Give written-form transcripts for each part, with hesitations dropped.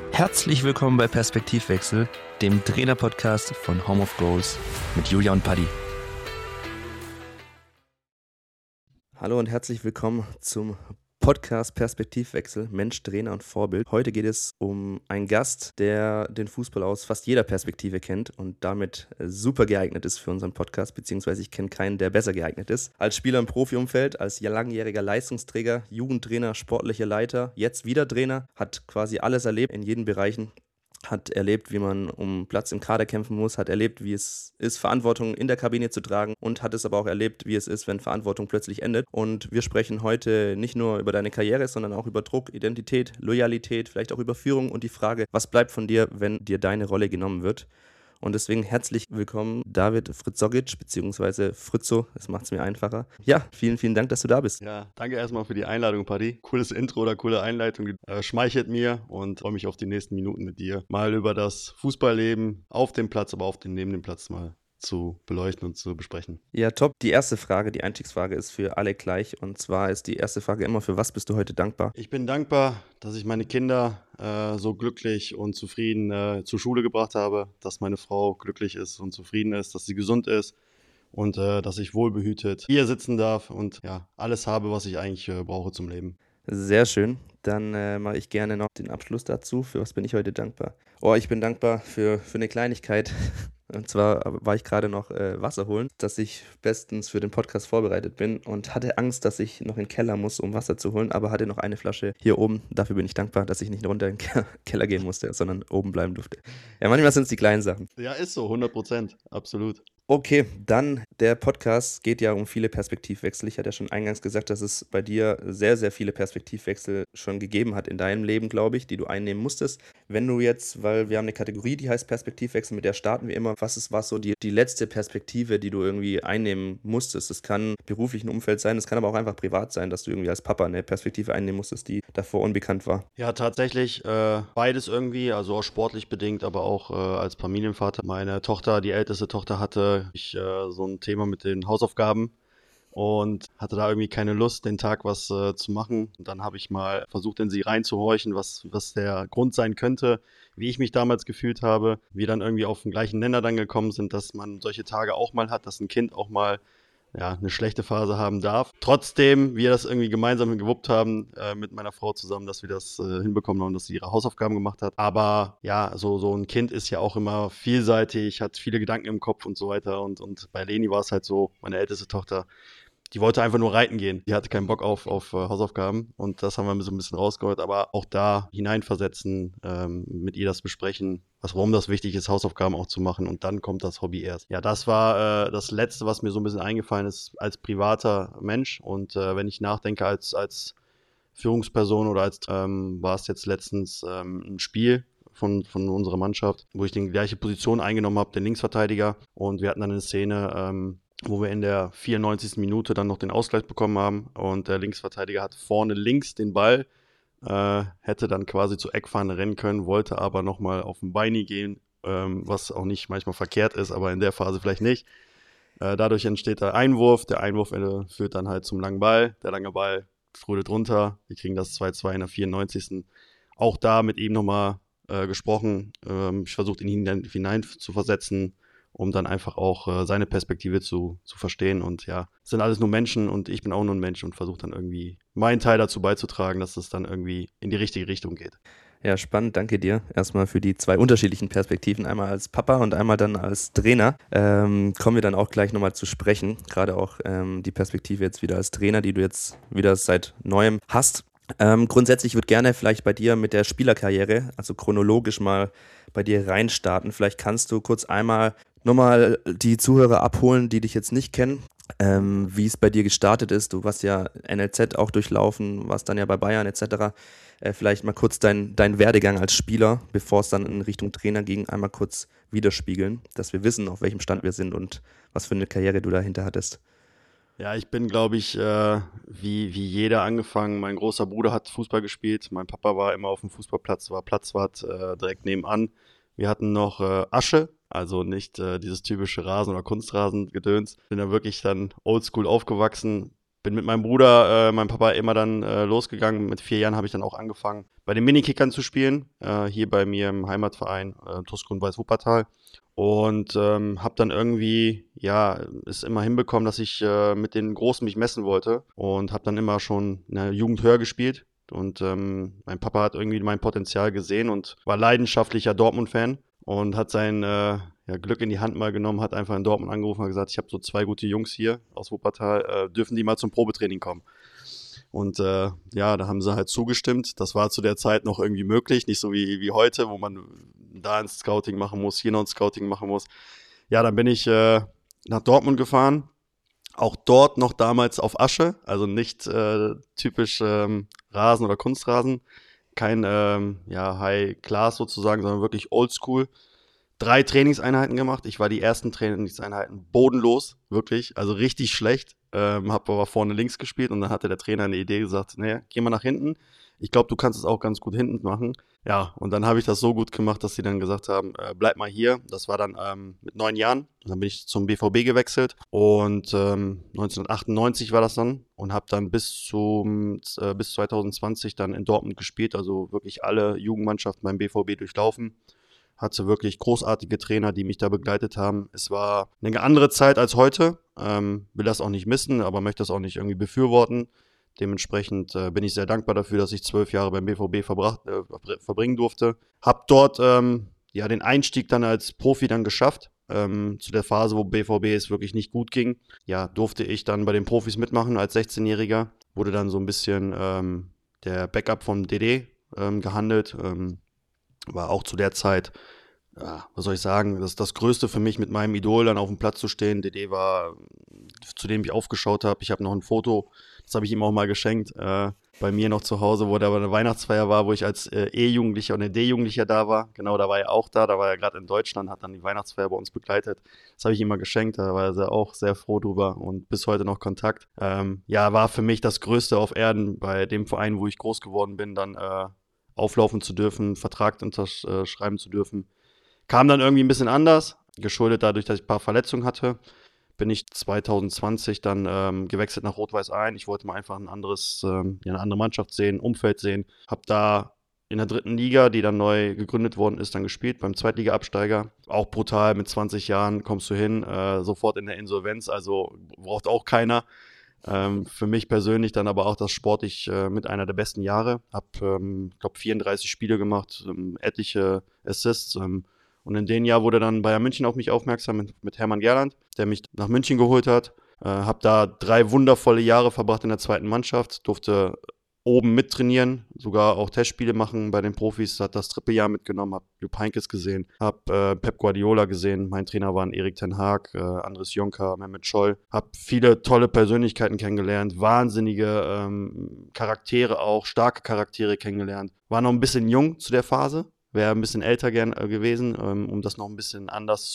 Herzlich willkommen bei Perspektivwechsel, dem Trainer-Podcast von Home of Goals mit Julia und Paddy. Hallo und herzlich willkommen zum Podcast Perspektivwechsel, Mensch, Trainer und Vorbild. Heute geht es um einen Gast, der den Fußball aus fast jeder Perspektive kennt und damit super geeignet ist für unseren Podcast, beziehungsweise ich kenne keinen, der besser geeignet ist. Als Spieler im Profiumfeld, als langjähriger Leistungsträger, Jugendtrainer, sportlicher Leiter, jetzt wieder Trainer, hat quasi alles erlebt in jeden Bereichen. Hat erlebt, wie man um Platz im Kader kämpfen muss, hat erlebt, wie es ist, Verantwortung in der Kabine zu tragen und hat es aber auch erlebt, wie es ist, wenn Verantwortung plötzlich endet. Und wir sprechen heute nicht nur über deine Karriere, sondern auch über Druck, Identität, Loyalität, vielleicht auch über Führung und die Frage, was bleibt von dir, wenn dir deine Rolle genommen wird. Und deswegen herzlich willkommen, David Fritzogic, beziehungsweise Fritzo, das macht es mir einfacher. Ja, vielen, vielen Dank, dass du da bist. Ja, danke erstmal für die Einladung, Paddy. Cooles Intro oder coole Einleitung, schmeichelt mir und freue mich auf die nächsten Minuten mit dir. Mal über das Fußballleben auf dem Platz, aber auch neben dem Platz mal zu beleuchten und zu besprechen. Ja, top. Die erste Frage, die Einstiegsfrage ist für alle gleich. Und zwar ist die erste Frage immer, für was bist du heute dankbar? Ich bin dankbar, dass ich meine Kinder so glücklich und zufrieden zur Schule gebracht habe, dass meine Frau glücklich ist und zufrieden ist, dass sie gesund ist und dass ich wohlbehütet hier sitzen darf und ja, alles habe, was ich eigentlich brauche zum Leben. Sehr schön. Dann mache ich gerne noch den Abschluss dazu. Für was bin ich heute dankbar? Oh, ich bin dankbar für eine Kleinigkeit. Und zwar war ich gerade noch Wasser holen, dass ich bestens für den Podcast vorbereitet bin und hatte Angst, dass ich noch in den Keller muss, um Wasser zu holen, aber hatte noch eine Flasche hier oben. Dafür bin ich dankbar, dass ich nicht runter in den Keller gehen musste, sondern oben bleiben durfte. Ja, manchmal sind es die kleinen Sachen. Ja, ist so, 100%, absolut. Okay, dann der Podcast geht ja um viele Perspektivwechsel. Ich hatte ja schon eingangs gesagt, dass es bei dir sehr, sehr viele Perspektivwechsel schon gegeben hat in deinem Leben, glaube ich, die du einnehmen musstest. Wenn du jetzt, weil wir haben eine Kategorie, die heißt Perspektivwechsel, mit der starten wir immer. Was so die letzte Perspektive, die du irgendwie einnehmen musstest? Das kann beruflichen Umfeld sein, das kann aber auch einfach privat sein, dass du irgendwie als Papa eine Perspektive einnehmen musstest, die davor unbekannt war. Ja, tatsächlich beides irgendwie, also auch sportlich bedingt, aber auch als Familienvater. Meine Tochter, die älteste Tochter, hatte so ein Thema mit den Hausaufgaben und hatte da irgendwie keine Lust, den Tag was zu machen. Und dann habe ich mal versucht, in sie reinzuhorchen, was der Grund sein könnte, wie ich mich damals gefühlt habe. Wir dann irgendwie auf den gleichen Nenner dann gekommen sind, dass man solche Tage auch mal hat, dass ein Kind auch mal eine schlechte Phase haben darf. Trotzdem, wir das irgendwie gemeinsam gewuppt haben mit meiner Frau zusammen, dass wir das hinbekommen haben, dass sie ihre Hausaufgaben gemacht hat. Aber ja, so ein Kind ist ja auch immer vielseitig, hat viele Gedanken im Kopf und so weiter. Und bei Leni war es halt so, meine älteste Tochter, die wollte einfach nur reiten gehen. Die hatte keinen Bock auf Hausaufgaben und das haben wir so ein bisschen rausgeholt. Aber auch da hineinversetzen, mit ihr das besprechen, warum das wichtig ist, Hausaufgaben auch zu machen und dann kommt das Hobby erst. Ja, das war das Letzte, was mir so ein bisschen eingefallen ist als privater Mensch und wenn ich nachdenke als Führungsperson oder war es jetzt letztens ein Spiel von unserer Mannschaft, wo ich die gleiche Position eingenommen habe, den Linksverteidiger und wir hatten dann eine Szene, wo wir in der 94. Minute dann noch den Ausgleich bekommen haben und der Linksverteidiger hat vorne links den Ball, hätte dann quasi zur Eckfahne rennen können, wollte aber nochmal auf den Beini gehen, was auch nicht manchmal verkehrt ist, aber in der Phase vielleicht nicht. Dadurch entsteht der Einwurf führt dann halt zum langen Ball, der lange Ball trudelt runter, wir kriegen das 2-2 in der 94. Auch da mit ihm nochmal gesprochen, ich versuche ihn hinein zu versetzen, um dann einfach auch seine Perspektive zu verstehen. Und ja, es sind alles nur Menschen und ich bin auch nur ein Mensch und versuche dann irgendwie meinen Teil dazu beizutragen, dass es dann irgendwie in die richtige Richtung geht. Ja, spannend. Danke dir erstmal für die zwei unterschiedlichen Perspektiven, einmal als Papa und einmal dann als Trainer. Kommen wir dann auch gleich nochmal zu sprechen, gerade auch die Perspektive jetzt wieder als Trainer, die du jetzt wieder seit Neuem hast. Grundsätzlich würde gerne vielleicht bei dir mit der Spielerkarriere, also chronologisch mal bei dir reinstarten. Vielleicht kannst du kurz einmal nochmal die Zuhörer abholen, die dich jetzt nicht kennen, wie es bei dir gestartet ist. Du warst ja NLZ auch durchlaufen, warst dann ja bei Bayern etc. Vielleicht mal kurz dein Werdegang als Spieler, bevor es dann in Richtung Trainer ging, einmal kurz widerspiegeln, dass wir wissen, auf welchem Stand wir sind und was für eine Karriere du dahinter hattest. Ja, ich bin, glaube ich, wie jeder angefangen. Mein großer Bruder hat Fußball gespielt. Mein Papa war immer auf dem Fußballplatz, war Platzwart direkt nebenan. Wir hatten noch Asche, also nicht dieses typische Rasen- oder Kunstrasen-Gedöns. Bin da wirklich dann oldschool aufgewachsen. bin mit meinem Bruder, meinem Papa immer dann losgegangen. Mit 4 Jahren habe ich dann auch angefangen, bei den Minikickern zu spielen, hier bei mir im Heimatverein TuS Grün-Weiß Wuppertal. Und habe dann irgendwie, ja, es immer hinbekommen, dass ich mit den Großen mich messen wollte und habe dann immer schon in der Jugend höher gespielt. Und mein Papa hat irgendwie mein Potenzial gesehen und war leidenschaftlicher Dortmund-Fan und hat sein Glück in die Hand mal genommen, hat einfach in Dortmund angerufen und gesagt, ich habe so 2 gute Jungs hier aus Wuppertal, dürfen die mal zum Probetraining kommen? Und da haben sie halt zugestimmt. Das war zu der Zeit noch irgendwie möglich, nicht so wie heute, wo man da ein Scouting machen muss, hier noch ein Scouting machen muss. Ja, dann bin ich nach Dortmund gefahren. Auch dort noch damals auf Asche, also nicht typisch Rasen oder Kunstrasen. Kein High Class sozusagen, sondern wirklich Oldschool. 3 Trainingseinheiten gemacht. Ich war die ersten Trainingseinheiten bodenlos, wirklich, also richtig schlecht. Hab aber vorne links gespielt und dann hatte der Trainer eine Idee gesagt, naja, geh mal nach hinten. Ich glaube, du kannst es auch ganz gut hinten machen. Ja, und dann habe ich das so gut gemacht, dass sie dann gesagt haben, bleib mal hier. Das war dann mit 9 Jahren. Und dann bin ich zum BVB gewechselt und 1998 war das dann und habe dann bis 2020 dann in Dortmund gespielt, also wirklich alle Jugendmannschaften beim BVB durchlaufen. Hatte wirklich großartige Trainer, die mich da begleitet haben. Es war eine andere Zeit als heute. Will das auch nicht missen, aber möchte das auch nicht irgendwie befürworten. Dementsprechend bin ich sehr dankbar dafür, dass ich 12 Jahre beim BVB verbringen durfte. Hab dort den Einstieg dann als Profi dann geschafft. Zu der Phase, wo BVB es wirklich nicht gut ging. Ja, durfte ich dann bei den Profis mitmachen als 16-Jähriger. Wurde dann so ein bisschen der Backup vom DD gehandelt. War auch zu der Zeit, was soll ich sagen, das Größte für mich, mit meinem Idol dann auf dem Platz zu stehen. DD war, zu dem ich aufgeschaut habe. Ich habe noch ein Foto, das habe ich ihm auch mal geschenkt, bei mir noch zu Hause, wo da eine Weihnachtsfeier war, wo ich als E-Jugendlicher und D-Jugendlicher da war. Genau, da war er auch da war er gerade in Deutschland, hat dann die Weihnachtsfeier bei uns begleitet. Das habe ich ihm mal geschenkt, da war er auch sehr froh drüber und bis heute noch Kontakt. War für mich das Größte auf Erden, bei dem Verein, wo ich groß geworden bin, dann auflaufen zu dürfen, Vertrag unterschreiben zu dürfen. Kam dann irgendwie ein bisschen anders, geschuldet dadurch, dass ich ein paar Verletzungen hatte. Bin ich 2020 dann gewechselt nach Rot-Weiß Aalen. Ich wollte mal einfach eine andere Mannschaft sehen, Umfeld sehen. Hab da in der 3. Liga, die dann neu gegründet worden ist, dann gespielt, beim Zweitliga-Absteiger. Auch brutal, mit 20 Jahren kommst du hin, sofort in der Insolvenz, also braucht auch keiner. Für mich persönlich dann aber auch das sportlich mit einer der besten Jahre. Hab, glaube 34 Spiele gemacht, etliche Assists. Und in dem Jahr wurde dann Bayern München auf mich aufmerksam mit Hermann Gerland, der mich nach München geholt hat. Hab da 3 wundervolle Jahre verbracht in der 2. Mannschaft, durfte oben mittrainieren, sogar auch Testspiele machen bei den Profis, hat das Trippeljahr mitgenommen, hab Jupp Heynckes gesehen, hab Pep Guardiola gesehen, mein Trainer waren Erik ten Hag, Andres Jonker, Mehmet Scholl, hab viele tolle Persönlichkeiten kennengelernt, wahnsinnige Charaktere auch, starke Charaktere kennengelernt, war noch ein bisschen jung zu der Phase, wäre ein bisschen älter gern gewesen, um das noch ein bisschen anders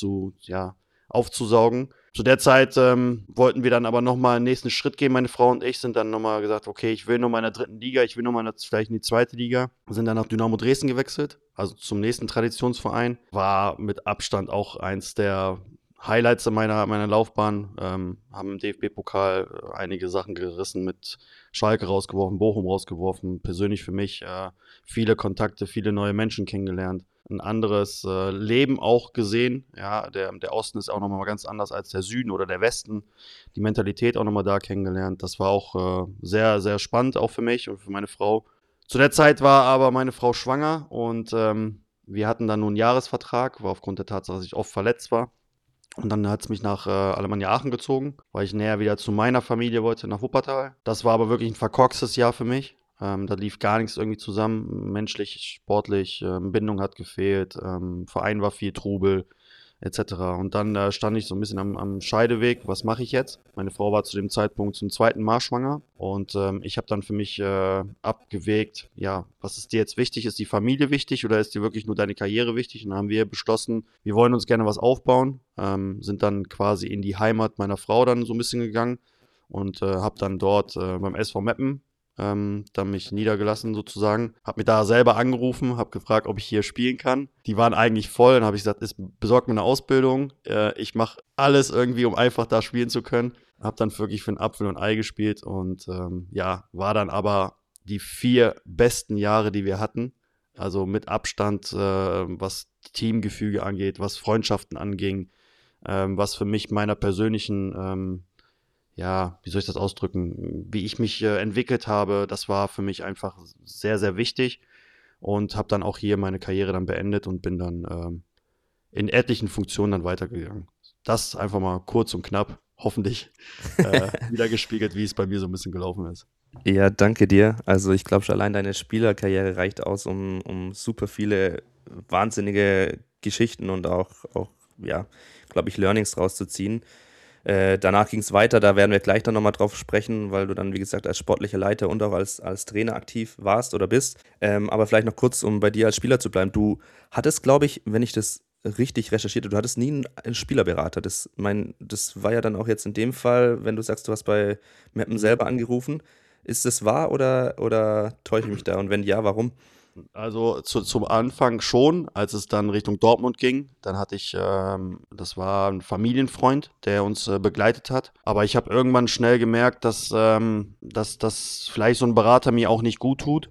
aufzusaugen. Zu der Zeit wollten wir dann aber nochmal einen nächsten Schritt gehen, meine Frau und ich, sind dann nochmal gesagt, okay, ich will nochmal in der 3. Liga, ich will nochmal vielleicht in die 2. Liga. Sind dann nach Dynamo Dresden gewechselt, also zum nächsten Traditionsverein. War mit Abstand auch eins der Highlights meiner Laufbahn. Haben im DFB-Pokal einige Sachen gerissen, mit Schalke rausgeworfen, Bochum rausgeworfen. Persönlich für mich viele Kontakte, viele neue Menschen kennengelernt. Ein anderes Leben auch gesehen. Ja, der Osten ist auch nochmal ganz anders als der Süden oder der Westen. Die Mentalität auch nochmal da kennengelernt. Das war auch sehr, sehr spannend, auch für mich und für meine Frau. Zu der Zeit war aber meine Frau schwanger und wir hatten dann nun einen Jahresvertrag, war aufgrund der Tatsache, dass ich oft verletzt war. Und dann hat es mich nach Alemannia Aachen gezogen, weil ich näher wieder zu meiner Familie wollte, nach Wuppertal. Das war aber wirklich ein verkorkstes Jahr für mich. Da lief gar nichts irgendwie zusammen, menschlich, sportlich, Bindung hat gefehlt, Verein war viel Trubel, etc. Und dann stand ich so ein bisschen am Scheideweg, was mache ich jetzt? Meine Frau war zu dem Zeitpunkt zum 2. Mal schwanger und ich habe dann für mich abgewägt, ja, was ist dir jetzt wichtig? Ist die Familie wichtig oder ist dir wirklich nur deine Karriere wichtig? Und dann haben wir beschlossen, wir wollen uns gerne was aufbauen, sind dann quasi in die Heimat meiner Frau dann so ein bisschen gegangen und habe dann dort beim SV Meppen dann mich niedergelassen sozusagen, habe mir da selber angerufen, habe gefragt, ob ich hier spielen kann. Die waren eigentlich voll, dann habe ich gesagt, besorgt mir eine Ausbildung, ich mache alles irgendwie, um einfach da spielen zu können. Habe dann wirklich für ein Apfel und Ei gespielt und war dann aber die 4 besten Jahre, die wir hatten. Also mit Abstand, was Teamgefüge angeht, was Freundschaften anging, was für mich meiner persönlichen, wie soll ich das ausdrücken, wie ich mich entwickelt habe, das war für mich einfach sehr, sehr wichtig und habe dann auch hier meine Karriere dann beendet und bin dann in etlichen Funktionen dann weitergegangen. Das einfach mal kurz und knapp, hoffentlich wieder gespiegelt, wie es bei mir so ein bisschen gelaufen ist. Ja, danke dir. Also ich glaube schon allein deine Spielerkarriere reicht aus, um super viele wahnsinnige Geschichten und auch glaube ich, Learnings rauszuziehen. Danach ging es weiter, da werden wir gleich dann nochmal drauf sprechen, weil du dann, wie gesagt, als sportlicher Leiter und auch als Trainer aktiv warst oder bist. Aber vielleicht noch kurz, um bei dir als Spieler zu bleiben. Du hattest, glaube ich, wenn ich das richtig recherchierte, du hattest nie einen Spielerberater. Das war ja dann auch jetzt in dem Fall, wenn du sagst, du hast bei Meppen selber angerufen. Ist das wahr oder täusche ich mich da? Und wenn ja, warum? Also zum Anfang schon, als es dann Richtung Dortmund ging, dann hatte ich, das war ein Familienfreund, der uns begleitet hat. Aber ich habe irgendwann schnell gemerkt, dass vielleicht so ein Berater mir auch nicht gut tut.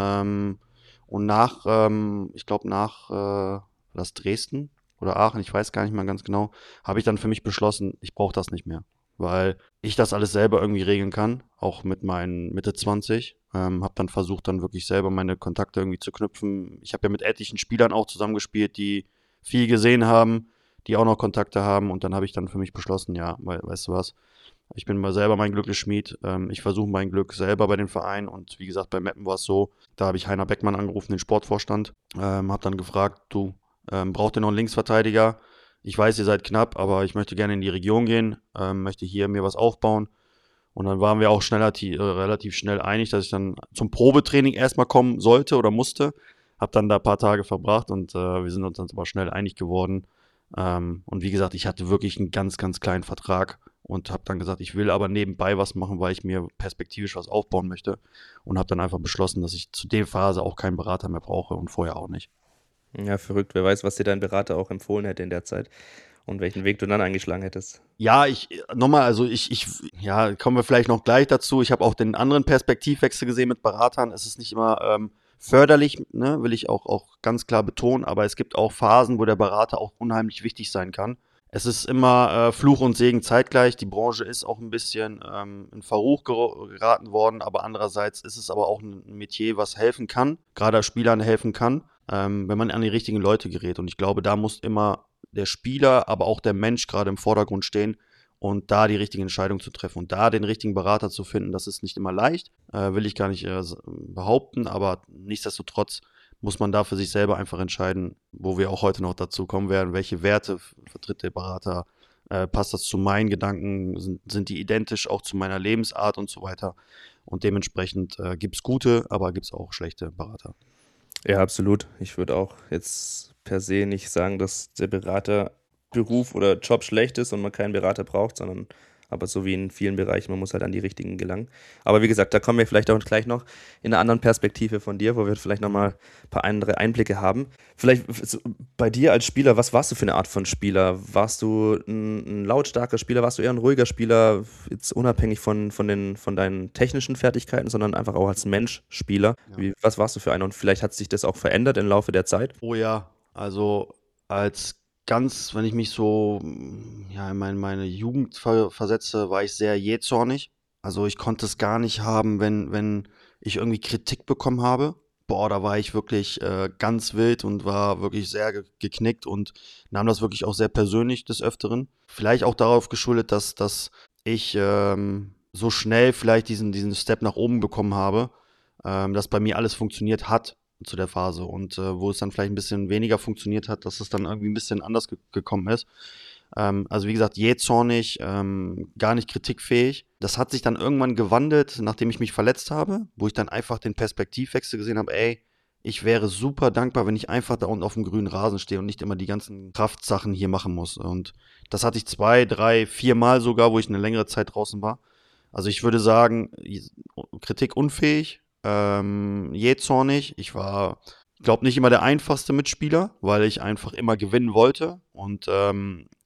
Und ich glaube das Dresden oder Aachen, ich weiß gar nicht mal ganz genau, habe ich dann für mich beschlossen, ich brauche das nicht mehr. Weil ich das alles selber irgendwie regeln kann, auch mit meinen Mitte 20. Habe dann versucht, dann wirklich selber meine Kontakte irgendwie zu knüpfen. Ich habe ja mit etlichen Spielern auch zusammengespielt, die viel gesehen haben, die auch noch Kontakte haben. Und dann habe ich dann für mich beschlossen, ja, weißt du was, ich bin mal selber mein Glückes Schmied. Ich versuche mein Glück selber bei den Vereinen. Und wie gesagt, bei Meppen war es so, da habe ich Heiner Beckmann angerufen, den Sportvorstand. Habe dann gefragt, du, braucht ihr noch einen Linksverteidiger? Ich weiß, ihr seid knapp, aber ich möchte gerne in die Region gehen, möchte hier mir was aufbauen. Und dann waren wir auch relativ schnell einig, dass ich dann zum Probetraining erstmal kommen sollte oder musste. Hab dann da ein paar Tage verbracht und wir sind uns dann aber schnell einig geworden. Und wie gesagt, ich hatte wirklich einen ganz, ganz kleinen Vertrag und habe dann gesagt, ich will aber nebenbei was machen, weil ich mir perspektivisch was aufbauen möchte. Und habe dann einfach beschlossen, dass ich zu der Phase auch keinen Berater mehr brauche und vorher auch nicht. Ja, verrückt. Wer weiß, was dir dein Berater auch empfohlen hätte in der Zeit und welchen Weg du dann eingeschlagen hättest. Ja, kommen wir vielleicht noch gleich dazu. Ich habe auch den anderen Perspektivwechsel gesehen mit Beratern. Es ist nicht immer förderlich, ne, will ich auch ganz klar betonen, aber es gibt auch Phasen, wo der Berater auch unheimlich wichtig sein kann. Es ist immer Fluch und Segen zeitgleich. Die Branche ist auch ein bisschen in Verruch geraten worden, aber andererseits ist es aber auch ein Metier, was helfen kann, gerade Spielern helfen kann, wenn man an die richtigen Leute gerät. Und ich glaube, da muss immer der Spieler, aber auch der Mensch gerade im Vordergrund stehen und da die richtige Entscheidung zu treffen und da den richtigen Berater zu finden, das ist nicht immer leicht, will ich gar nicht behaupten, aber nichtsdestotrotz muss man da für sich selber einfach entscheiden, wo wir auch heute noch dazu kommen werden, welche Werte vertritt der Berater, passt das zu meinen Gedanken, sind die identisch auch zu meiner Lebensart und so weiter. Und dementsprechend gibt es gute, aber gibt es auch schlechte Berater. Ja, absolut. Ich würde auch jetzt per se nicht sagen, dass der Beraterberuf oder Job schlecht ist und man keinen Berater braucht, sondern aber so wie in vielen Bereichen, man muss halt an die richtigen gelangen. Aber wie gesagt, da kommen wir vielleicht auch gleich noch in einer anderen Perspektive von dir, wo wir vielleicht nochmal ein paar andere Einblicke haben. Vielleicht bei dir als Spieler, was warst du für eine Art von Spieler? Warst du ein lautstarker Spieler? Warst du eher ein ruhiger Spieler? Jetzt unabhängig von deinen technischen Fertigkeiten, sondern einfach auch als Mensch Spieler. Ja. Was warst du für einer? Und vielleicht hat sich das auch verändert im Laufe der Zeit? Oh ja, also wenn ich mich so in meine Jugend versetze, war ich sehr jähzornig. Also ich konnte es gar nicht haben, wenn ich irgendwie Kritik bekommen habe. Boah, da war ich wirklich ganz wild und war wirklich sehr geknickt und nahm das wirklich auch sehr persönlich des Öfteren. Vielleicht auch darauf geschuldet, dass ich so schnell vielleicht diesen Step nach oben bekommen habe, dass bei mir alles funktioniert hat zu der Phase und wo es dann vielleicht ein bisschen weniger funktioniert hat, dass es dann irgendwie ein bisschen anders gekommen ist. Also wie gesagt, jähzornig, gar nicht kritikfähig. Das hat sich dann irgendwann gewandelt, nachdem ich mich verletzt habe, wo ich dann einfach den Perspektivwechsel gesehen habe, ey, ich wäre super dankbar, wenn ich einfach da unten auf dem grünen Rasen stehe und nicht immer die ganzen Kraftsachen hier machen muss. Und das hatte ich 2, 3, 4 Mal sogar, wo ich eine längere Zeit draußen war. Also ich würde sagen, kritikunfähig, jähzornig. Ich war, glaube nicht immer der einfachste Mitspieler, weil ich einfach immer gewinnen wollte und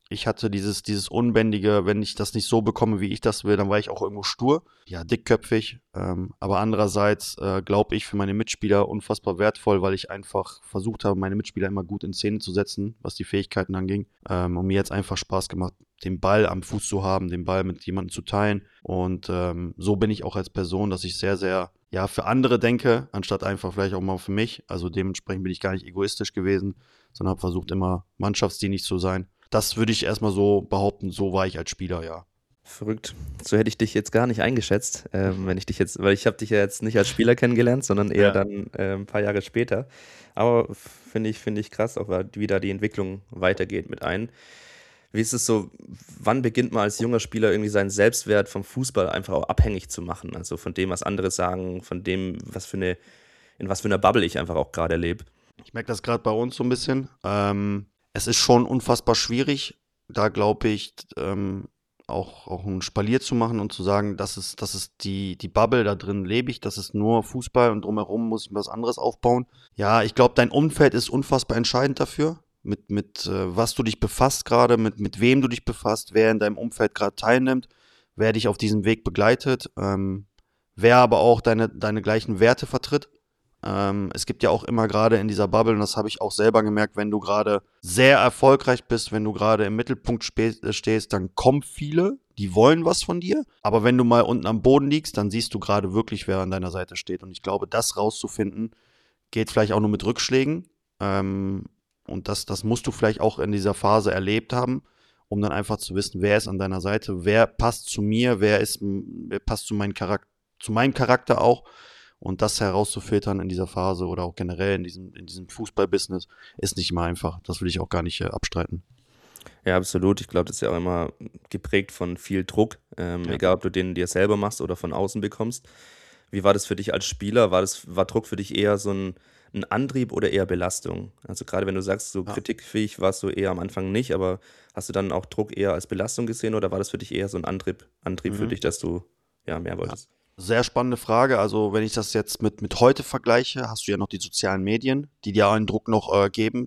Ich hatte dieses Unbändige, wenn ich das nicht so bekomme, wie ich das will, dann war ich auch irgendwo stur, ja, dickköpfig. Aber andererseits glaube ich für meine Mitspieler unfassbar wertvoll, weil ich einfach versucht habe, meine Mitspieler immer gut in Szene zu setzen, was die Fähigkeiten anging. Und mir jetzt einfach Spaß gemacht, den Ball am Fuß zu haben, den Ball mit jemandem zu teilen. Und so bin ich auch als Person, dass ich sehr, sehr ja, für andere denke, anstatt einfach vielleicht auch mal für mich. Also dementsprechend bin ich gar nicht egoistisch gewesen, sondern habe versucht, immer mannschaftsdienlich zu sein. Das würde ich erstmal so behaupten, so war ich als Spieler, ja. Verrückt. So hätte ich dich jetzt gar nicht eingeschätzt, wenn ich dich jetzt, weil ich habe dich ja jetzt nicht als Spieler kennengelernt, sondern eher Ja. dann ein paar Jahre später. Aber finde ich krass, auch wie da die Entwicklung weitergeht mit ein. Wie ist es so, wann beginnt man als junger Spieler irgendwie seinen Selbstwert vom Fußball einfach auch abhängig zu machen? Also von dem, was andere sagen, von dem, in was für einer Bubble ich einfach auch gerade lebe. Ich merke das gerade bei uns so ein bisschen. Es ist schon unfassbar schwierig, da glaube ich, auch ein Spalier zu machen und zu sagen, das ist die Bubble, da drin lebe ich, das ist nur Fußball und drumherum muss ich mir was anderes aufbauen. Ja, ich glaube, dein Umfeld ist unfassbar entscheidend dafür, mit was du dich befasst gerade, mit wem du dich befasst, wer in deinem Umfeld gerade teilnimmt, wer dich auf diesem Weg begleitet, wer aber auch deine gleichen Werte vertritt. Es gibt ja auch immer gerade in dieser Bubble, und das habe ich auch selber gemerkt, wenn du gerade sehr erfolgreich bist, wenn du gerade im Mittelpunkt stehst, dann kommen viele, die wollen was von dir. Aber wenn du mal unten am Boden liegst, dann siehst du gerade wirklich, wer an deiner Seite steht. Und ich glaube, das rauszufinden, geht vielleicht auch nur mit Rückschlägen. Und das musst du vielleicht auch in dieser Phase erlebt haben, um dann einfach zu wissen, wer ist an deiner Seite, wer passt zu mir, wer passt zu meinem Charakter auch. Und das herauszufiltern in dieser Phase oder auch generell in diesem Fußballbusiness ist nicht immer einfach. Das will ich auch gar nicht abstreiten. Ja, absolut. Ich glaube, das ist ja auch immer geprägt von viel Druck, Ja. egal ob du den dir selber machst oder von außen bekommst. Wie war das für dich als Spieler? War Druck für dich eher so ein Antrieb oder eher Belastung? Also gerade wenn du sagst, so Ja. kritikfähig warst du eher am Anfang nicht, aber hast du dann auch Druck eher als Belastung gesehen oder war das für dich eher so ein Antrieb für Mhm. dich, dass du ja mehr Ja. wolltest? Sehr spannende Frage. Also, wenn ich das jetzt mit heute vergleiche, hast du ja noch die sozialen Medien, die dir einen Druck noch geben,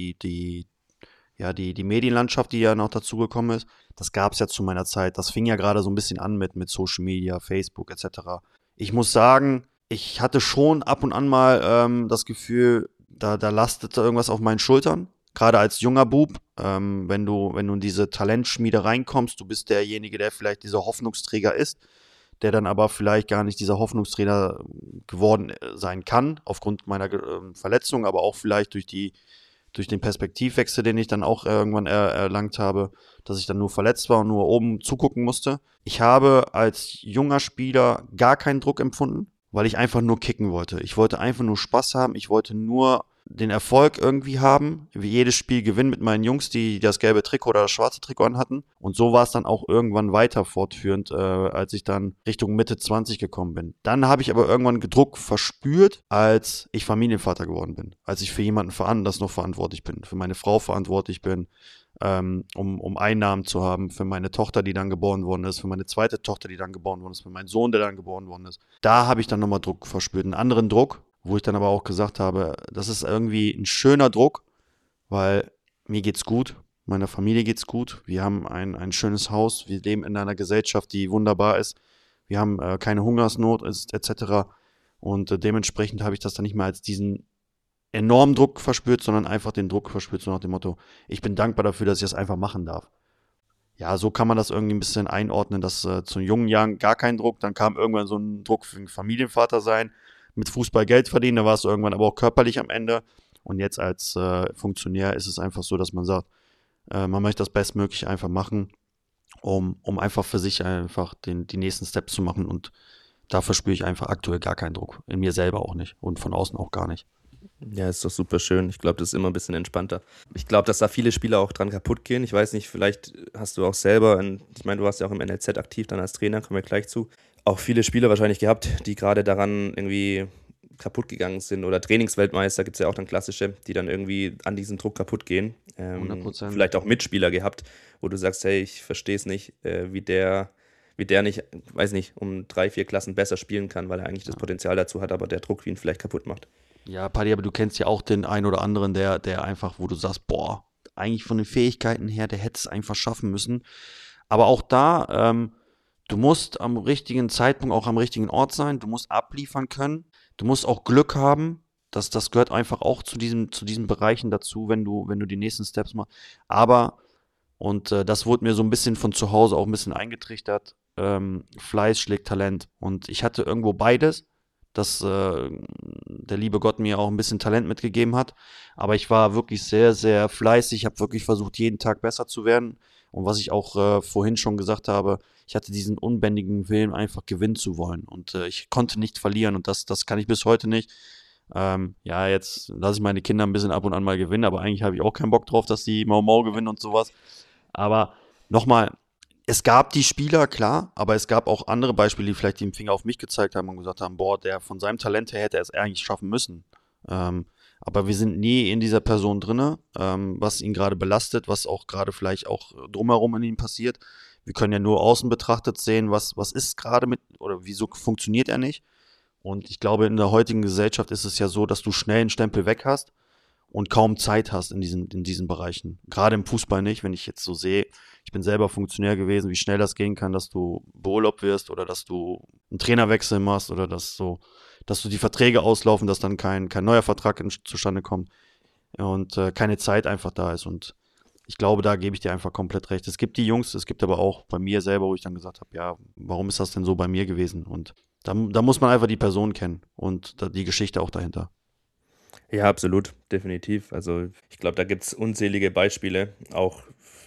die Medienlandschaft, die ja noch dazugekommen ist. Das gab es ja zu meiner Zeit. Das fing ja gerade so ein bisschen an mit Social Media, Facebook etc. Ich muss sagen, ich hatte schon ab und an mal das Gefühl, da lastete irgendwas auf meinen Schultern. Gerade als junger Bub, wenn du in diese Talentschmiede reinkommst, du bist derjenige, der vielleicht dieser Hoffnungsträger ist, der dann aber vielleicht gar nicht dieser Hoffnungsträger geworden sein kann, aufgrund meiner Verletzung, aber auch vielleicht durch den Perspektivwechsel, den ich dann auch irgendwann erlangt habe, dass ich dann nur verletzt war und nur oben zugucken musste. Ich habe als junger Spieler gar keinen Druck empfunden, weil ich einfach nur kicken wollte. Ich wollte einfach nur Spaß haben. Ich wollte nur den Erfolg irgendwie haben, wie jedes Spiel gewinnen mit meinen Jungs, die das gelbe Trikot oder das schwarze Trikot anhatten. Und so war es dann auch irgendwann weiter fortführend, als ich dann Richtung Mitte 20 gekommen bin. Dann habe ich aber irgendwann Druck verspürt, als ich Familienvater geworden bin. Als ich für jemanden anders noch verantwortlich bin, für meine Frau verantwortlich bin, um Einnahmen zu haben für meine Tochter, die dann geboren worden ist, für meine zweite Tochter, die dann geboren worden ist, für meinen Sohn, der dann geboren worden ist. Da habe ich dann nochmal Druck verspürt, einen anderen Druck, wo ich dann aber auch gesagt habe, das ist irgendwie ein schöner Druck, weil mir geht's gut, meiner Familie geht's gut, wir haben ein schönes Haus, wir leben in einer Gesellschaft, die wunderbar ist, wir haben keine Hungersnot etc. Und dementsprechend habe ich das dann nicht mehr als diesen enormen Druck verspürt, sondern einfach den Druck verspürt, so nach dem Motto, ich bin dankbar dafür, dass ich das einfach machen darf. Ja, so kann man das irgendwie ein bisschen einordnen, dass zu jungen Jahren gar kein Druck, dann kam irgendwann so ein Druck für ein Familienvater sein, mit Fußball Geld verdienen, da war es irgendwann aber auch körperlich am Ende. Und jetzt als Funktionär ist es einfach so, dass man sagt, man möchte das Bestmögliche einfach machen, um einfach für sich einfach die nächsten Steps zu machen. Und dafür spüre ich einfach aktuell gar keinen Druck. In mir selber auch nicht und von außen auch gar nicht. Ja, ist doch super schön. Ich glaube, das ist immer ein bisschen entspannter. Ich glaube, dass da viele Spieler auch dran kaputt gehen. Ich weiß nicht, vielleicht hast du auch selber, ich meine, du warst ja auch im NLZ aktiv dann als Trainer, kommen wir gleich zu, auch viele Spieler wahrscheinlich gehabt, die gerade daran irgendwie kaputt gegangen sind. Oder Trainingsweltmeister gibt es ja auch dann klassische, die dann irgendwie an diesem Druck kaputt gehen. 100%. Vielleicht auch Mitspieler gehabt, wo du sagst, hey, ich verstehe es nicht, wie der nicht, weiß nicht, um 3, 4 Klassen besser spielen kann, weil er eigentlich das Potenzial dazu hat, aber der Druck ihn vielleicht kaputt macht. Ja, Paddy, aber du kennst ja auch den einen oder anderen, der einfach, wo du sagst, boah, eigentlich von den Fähigkeiten her, der hätte es einfach schaffen müssen. Aber auch da, du musst am richtigen Zeitpunkt auch am richtigen Ort sein, du musst abliefern können, du musst auch Glück haben. Das gehört einfach auch zu diesen Bereichen dazu, wenn du die nächsten Steps machst. Aber, und das wurde mir so ein bisschen von zu Hause auch ein bisschen eingetrichtert, Fleiß schlägt Talent. Und ich hatte irgendwo beides, dass der liebe Gott mir auch ein bisschen Talent mitgegeben hat. Aber ich war wirklich sehr, sehr fleißig, habe wirklich versucht, jeden Tag besser zu werden. Und was ich auch vorhin schon gesagt habe, ich hatte diesen unbändigen Willen, einfach gewinnen zu wollen. Und ich konnte nicht verlieren und das kann ich bis heute nicht. Ja, jetzt lasse ich meine Kinder ein bisschen ab und an mal gewinnen, aber eigentlich habe ich auch keinen Bock drauf, dass die Mau Mau gewinnen und sowas. Aber nochmal, es gab die Spieler, klar, aber es gab auch andere Beispiele, die vielleicht den Finger auf mich gezeigt haben und gesagt haben, boah, der von seinem Talent her hätte er es eigentlich schaffen müssen. Aber wir sind nie in dieser Person drinne, was ihn gerade belastet, was auch gerade vielleicht auch drumherum in ihm passiert. Wir können ja nur außen betrachtet sehen, was ist gerade mit, oder wieso funktioniert er nicht. Und ich glaube, in der heutigen Gesellschaft ist es ja so, dass du schnell einen Stempel weg hast und kaum Zeit hast in diesen Bereichen. Gerade im Fußball nicht, wenn ich jetzt so sehe, ich bin selber Funktionär gewesen, wie schnell das gehen kann, dass du beurlaubt wirst oder dass du einen Trainerwechsel machst oder dass du die Verträge auslaufen, dass dann kein neuer Vertrag zustande kommt und keine Zeit einfach da ist. Und ich glaube, da gebe ich dir einfach komplett recht. Es gibt die Jungs, es gibt aber auch bei mir selber, wo ich dann gesagt habe, ja, warum ist das denn so bei mir gewesen? Und da muss man einfach die Person kennen und die Geschichte auch dahinter. Ja, absolut, definitiv. Also ich glaube, da gibt es unzählige Beispiele, auch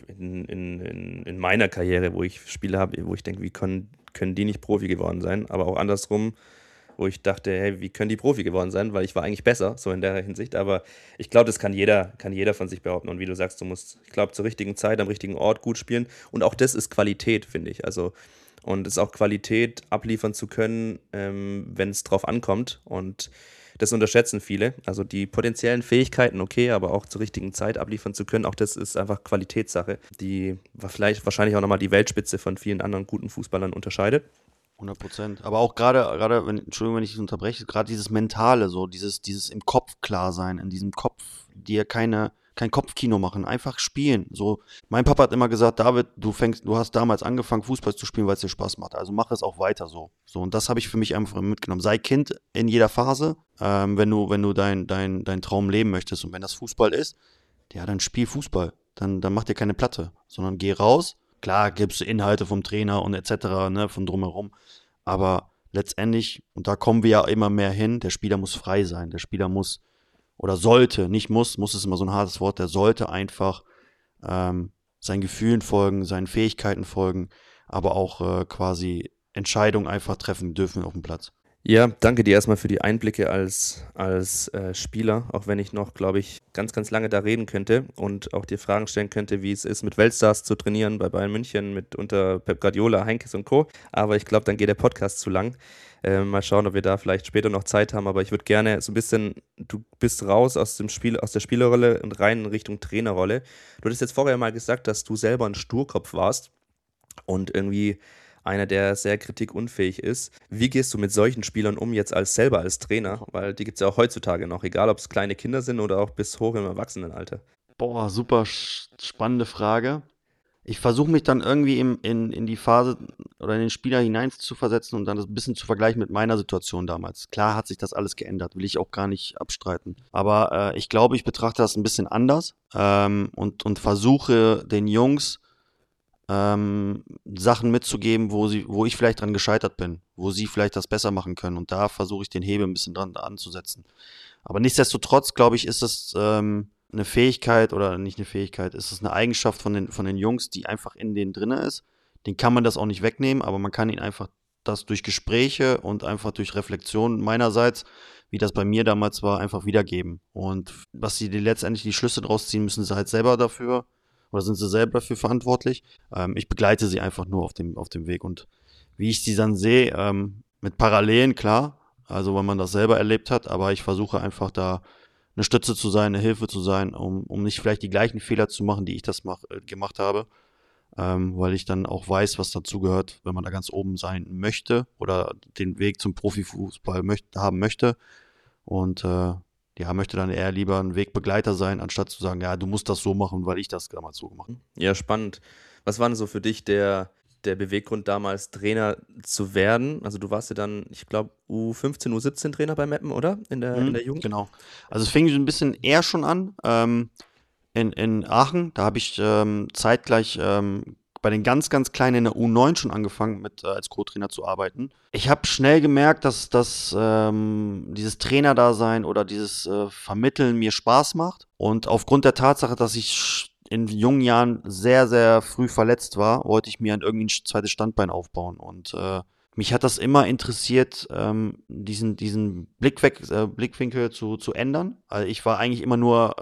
in meiner Karriere, wo ich Spiele habe, wo ich denke, wie können die nicht Profi geworden sein? Aber auch andersrum, wo ich dachte, hey, wie können die Profi geworden sein? Weil ich war eigentlich besser, so in der Hinsicht. Aber ich glaube, das kann jeder von sich behaupten. Und wie du sagst, du musst, ich glaube, zur richtigen Zeit, am richtigen Ort gut spielen. Und auch das ist Qualität, finde ich. Also, und es ist auch Qualität, abliefern zu können, wenn es drauf ankommt. Und das unterschätzen viele. Also die potenziellen Fähigkeiten, okay, aber auch zur richtigen Zeit abliefern zu können, auch das ist einfach Qualitätssache, die vielleicht wahrscheinlich auch nochmal die Weltspitze von vielen anderen guten Fußballern unterscheidet. 100%. Aber auch gerade, Entschuldigung, wenn ich das unterbreche, gerade dieses Mentale, so dieses im Kopf klar sein, in diesem Kopf, dir kein Kopfkino machen, einfach spielen. So, mein Papa hat immer gesagt, David, du hast damals angefangen, Fußball zu spielen, weil es dir Spaß macht. Also mach es auch weiter so. So, und das habe ich für mich einfach mitgenommen. Sei Kind in jeder Phase, wenn du dein Traum leben möchtest. Und wenn das Fußball ist, ja, dann spiel Fußball. Dann mach dir keine Platte, sondern geh raus. Klar gibst du Inhalte vom Trainer und etc., ne, von drumherum. Aber letztendlich, und da kommen wir ja immer mehr hin, der Spieler muss frei sein. Der Spieler muss oder sollte, nicht muss ist immer so ein hartes Wort, der sollte einfach seinen Gefühlen folgen, seinen Fähigkeiten folgen, aber auch quasi Entscheidungen einfach treffen dürfen auf dem Platz. Ja, danke dir erstmal für die Einblicke als Spieler, auch wenn ich noch, glaube ich, ganz, ganz lange da reden könnte und auch dir Fragen stellen könnte, wie es ist, mit Weltstars zu trainieren bei Bayern München, mit unter Pep Guardiola, Heinkes und Co. Aber ich glaube, dann geht der Podcast zu lang. Mal schauen, ob wir da vielleicht später noch Zeit haben, aber ich würde gerne so ein bisschen, du bist raus aus dem Spiel, aus der Spielerrolle und rein in Richtung Trainerrolle. Du hattest jetzt vorher mal gesagt, dass du selber ein Sturkopf warst und irgendwie einer, der sehr kritikunfähig ist. Wie gehst du mit solchen Spielern um, jetzt selber als Trainer? Weil die gibt es ja auch heutzutage noch, egal ob es kleine Kinder sind oder auch bis hoch im Erwachsenenalter. Boah, super spannende Frage. Ich versuche mich dann irgendwie in die Phase oder in den Spieler hinein zu versetzen und dann das ein bisschen zu vergleichen mit meiner Situation damals. Klar hat sich das alles geändert, will ich auch gar nicht abstreiten. Aber ich glaube, ich betrachte das ein bisschen anders und versuche den Jungs Sachen mitzugeben, wo ich vielleicht dran gescheitert bin, wo sie vielleicht das besser machen können. Und da versuche ich den Hebel ein bisschen dran anzusetzen. Aber nichtsdestotrotz, glaube ich, ist es eine Fähigkeit oder nicht eine Fähigkeit, ist es eine Eigenschaft von den Jungs, die einfach in denen drinne ist. Den kann man das auch nicht wegnehmen, aber man kann ihnen einfach das durch Gespräche und einfach durch Reflexion meinerseits, wie das bei mir damals war, einfach wiedergeben. Und was sie letztendlich die Schlüsse draus ziehen, müssen sie halt selber dafür oder sind sie selber dafür verantwortlich. Ich begleite sie einfach nur auf dem Weg. Und wie ich sie dann sehe, mit Parallelen, klar, also wenn man das selber erlebt hat, aber ich versuche einfach da eine Stütze zu sein, eine Hilfe zu sein, um nicht vielleicht die gleichen Fehler zu machen, die ich das gemacht habe, weil ich dann auch weiß, was dazu gehört, wenn man da ganz oben sein möchte oder den Weg zum Profifußball haben möchte. Und ja, ja, möchte dann eher lieber ein Wegbegleiter sein, anstatt zu sagen, ja, du musst das so machen, weil ich das damals so gemacht habe. Ja, spannend. Was war denn so für dich der Beweggrund damals, Trainer zu werden? Also du warst ja dann, ich glaube, U15, U17 Trainer bei Meppen, oder? In der Jugend? Genau. Also es fing so ein bisschen eher schon an, in Aachen. Da habe ich zeitgleich bei den ganz, ganz Kleinen in der U9 schon angefangen, mit als Co-Trainer zu arbeiten. Ich habe schnell gemerkt, dass dieses Trainerdasein oder dieses Vermitteln mir Spaß macht. Und aufgrund der Tatsache, dass ich in jungen Jahren sehr, sehr früh verletzt war, wollte ich mir irgendwie ein zweites Standbein aufbauen. Und mich hat das immer interessiert, diesen Blickwinkel zu ändern. Also ich war eigentlich immer nur,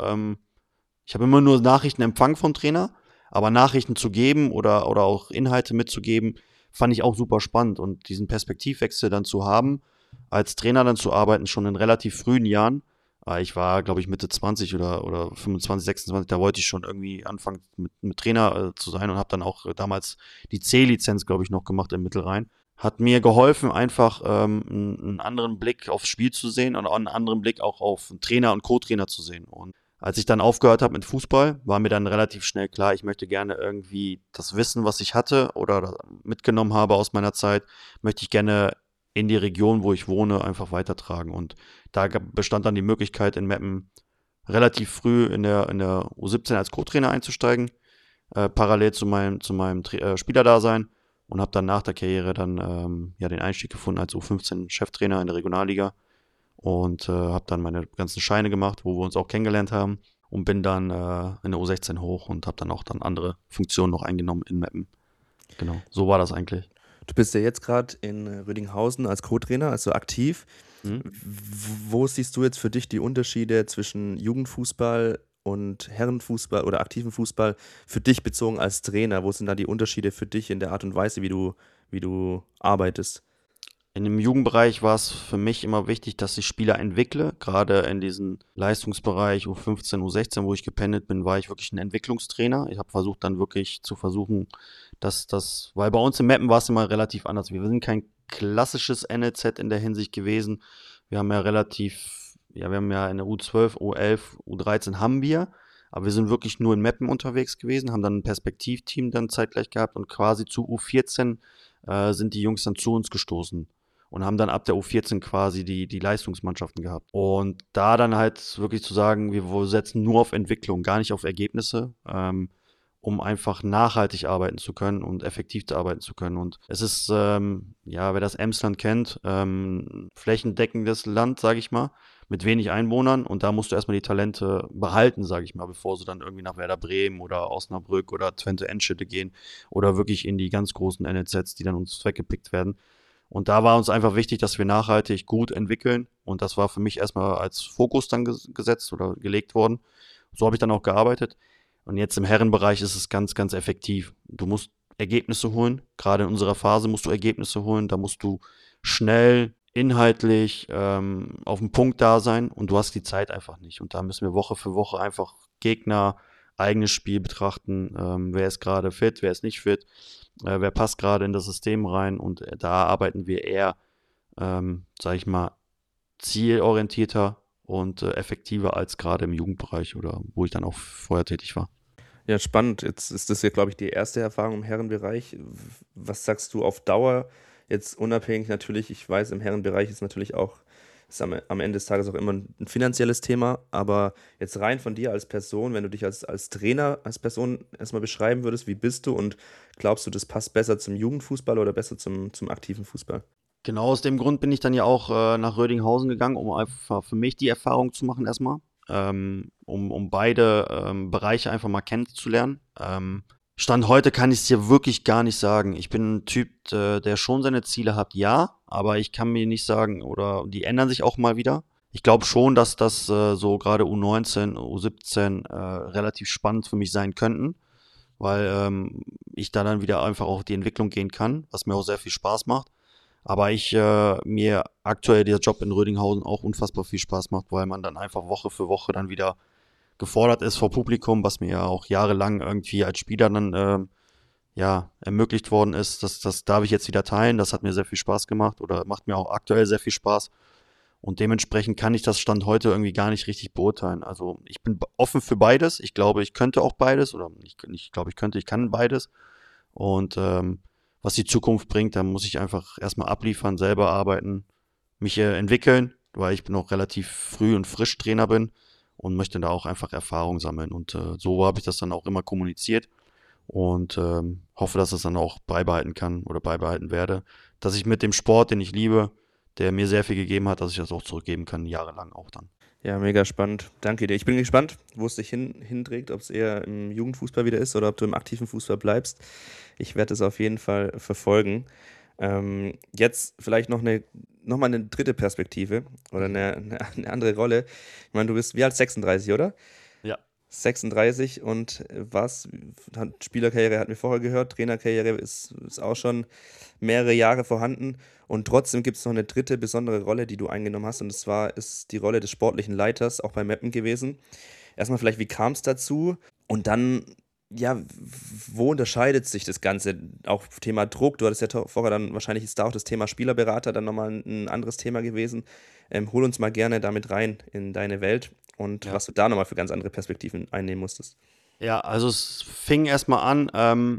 ich habe immer nur Nachrichten empfangen vom Trainer, aber Nachrichten zu geben oder auch Inhalte mitzugeben, fand ich auch super spannend. Und diesen Perspektivwechsel dann zu haben, als Trainer dann zu arbeiten, schon in relativ frühen Jahren. Ich war, glaube ich, Mitte 20 oder 25, 26, da wollte ich schon irgendwie anfangen mit Trainer zu sein und habe dann auch damals die C-Lizenz, glaube ich, noch gemacht im Mittelrhein. Hat mir geholfen, einfach einen anderen Blick aufs Spiel zu sehen und auch einen anderen Blick auch auf einen Trainer und Co-Trainer zu sehen. Und als ich dann aufgehört habe mit Fußball, war mir dann relativ schnell klar, ich möchte gerne irgendwie das Wissen, was ich hatte oder mitgenommen habe aus meiner Zeit, möchte ich gerne in die Region, wo ich wohne, einfach weitertragen. Und da bestand dann die Möglichkeit, in Meppen relativ früh in der U17 als Co-Trainer einzusteigen, parallel zu meinem Spielerdasein, und habe dann nach der Karriere dann den Einstieg gefunden als U15 Cheftrainer in der Regionalliga und habe dann meine ganzen Scheine gemacht, wo wir uns auch kennengelernt haben, und bin dann in der U16 hoch und habe dann auch andere Funktionen noch eingenommen in Meppen. Genau, so war das eigentlich. Du bist ja jetzt gerade in Rödinghausen als Co-Trainer, also aktiv. Mhm. Wo siehst du jetzt für dich die Unterschiede zwischen Jugendfußball und Herrenfußball oder aktiven Fußball für dich bezogen als Trainer? Wo sind da die Unterschiede für dich in der Art und Weise, wie du arbeitest? In dem Jugendbereich war es für mich immer wichtig, dass ich Spieler entwickle. Gerade in diesem Leistungsbereich U15, U16, wo ich gependelt bin, war ich wirklich ein Entwicklungstrainer. Ich habe versucht, dann wirklich zu versuchen, weil bei uns in Meppen war es immer relativ anders. Wir sind kein klassisches NLZ in der Hinsicht gewesen. Wir haben ja wir haben ja in der U12, U11, U13 haben wir, aber wir sind wirklich nur in Meppen unterwegs gewesen, haben dann ein Perspektivteam dann zeitgleich gehabt, und quasi zu U14 sind die Jungs dann zu uns gestoßen und haben dann ab der U14 quasi die Leistungsmannschaften gehabt. Und da dann halt wirklich zu sagen, wir setzen nur auf Entwicklung, gar nicht auf Ergebnisse, um einfach nachhaltig arbeiten zu können und effektiv arbeiten zu können. Und es ist, wer das Emsland kennt, flächendeckendes Land, sage ich mal, mit wenig Einwohnern, und da musst du erstmal die Talente behalten, sage ich mal, bevor sie dann irgendwie nach Werder Bremen oder Osnabrück oder Twente Enschede gehen oder wirklich in die ganz großen NLZs, die dann uns weggepickt werden. Und da war uns einfach wichtig, dass wir nachhaltig gut entwickeln, und das war für mich erstmal als Fokus dann gesetzt oder gelegt worden. So habe ich dann auch gearbeitet. Und jetzt im Herrenbereich ist es ganz, ganz effektiv. Du musst Ergebnisse holen. Gerade in unserer Phase musst du Ergebnisse holen. Da musst du schnell, inhaltlich auf den Punkt da sein, und du hast die Zeit einfach nicht. Und da müssen wir Woche für Woche einfach Gegner, eigenes Spiel betrachten. Wer ist gerade fit, wer ist nicht fit, wer passt gerade in das System rein, und da arbeiten wir eher, sage ich mal, zielorientierter und effektiver als gerade im Jugendbereich oder wo ich dann auch vorher tätig war. Ja, spannend. Jetzt ist das ja, glaube ich, die erste Erfahrung im Herrenbereich. Was sagst du auf Dauer? Jetzt unabhängig natürlich, ich weiß, im Herrenbereich ist am Ende des Tages auch immer ein finanzielles Thema, aber jetzt rein von dir als Person, wenn du dich als Trainer, als Person erstmal beschreiben würdest, wie bist du, und glaubst du, das passt besser zum Jugendfußball oder besser zum aktiven Fußball? Genau aus dem Grund bin ich dann ja auch nach Rödinghausen gegangen, um einfach für mich die Erfahrung zu machen erstmal, um beide Bereiche einfach mal kennenzulernen. Stand heute kann ich es dir wirklich gar nicht sagen. Ich bin ein Typ, der schon seine Ziele hat, ja, aber ich kann mir nicht sagen, oder die ändern sich auch mal wieder. Ich glaube schon, dass das so gerade U19, U17 relativ spannend für mich sein könnten, weil ich da dann wieder einfach auf die Entwicklung gehen kann, was mir auch sehr viel Spaß macht. Aber mir aktuell der Job in Rödinghausen auch unfassbar viel Spaß macht, weil man dann einfach Woche für Woche dann wieder gefordert ist vor Publikum, was mir ja auch jahrelang irgendwie als Spieler dann ermöglicht worden ist. Das darf ich jetzt wieder teilen. Das hat mir sehr viel Spaß gemacht oder macht mir auch aktuell sehr viel Spaß. Und dementsprechend kann ich das Stand heute irgendwie gar nicht richtig beurteilen. Also ich bin offen für beides. Ich glaube, ich könnte auch beides. Oder ich glaube, ich kann beides. Und was die Zukunft bringt, da muss ich einfach erstmal abliefern, selber arbeiten, mich entwickeln, weil ich noch relativ früh und frisch Trainer bin und möchte da auch einfach Erfahrung sammeln. Und so habe ich das dann auch immer kommuniziert und hoffe, dass es dann auch beibehalten kann oder beibehalten werde, dass ich mit dem Sport, den ich liebe, der mir sehr viel gegeben hat, dass ich das auch zurückgeben kann, jahrelang auch dann. Ja, mega spannend. Danke dir. Ich bin gespannt, wo es dich hinträgt, ob es eher im Jugendfußball wieder ist oder ob du im aktiven Fußball bleibst. Ich werde es auf jeden Fall verfolgen. Jetzt vielleicht noch mal eine dritte Perspektive oder eine andere Rolle. Ich meine, du bist wie alt? 36, oder? Ja. 36 und Spielerkarriere hatten wir vorher gehört, Trainerkarriere ist auch schon mehrere Jahre vorhanden und trotzdem gibt es noch eine dritte besondere Rolle, die du eingenommen hast und zwar ist die Rolle des sportlichen Leiters auch bei Meppen gewesen. Erstmal vielleicht, wie kam es dazu und dann, ja, wo unterscheidet sich das Ganze? Auch Thema Druck, du hattest ja vorher dann, wahrscheinlich ist da auch das Thema Spielerberater dann nochmal ein anderes Thema gewesen. Hol uns mal gerne damit rein in deine Welt und Ja. was du da nochmal für ganz andere Perspektiven einnehmen musstest. Ja, also es fing erstmal an,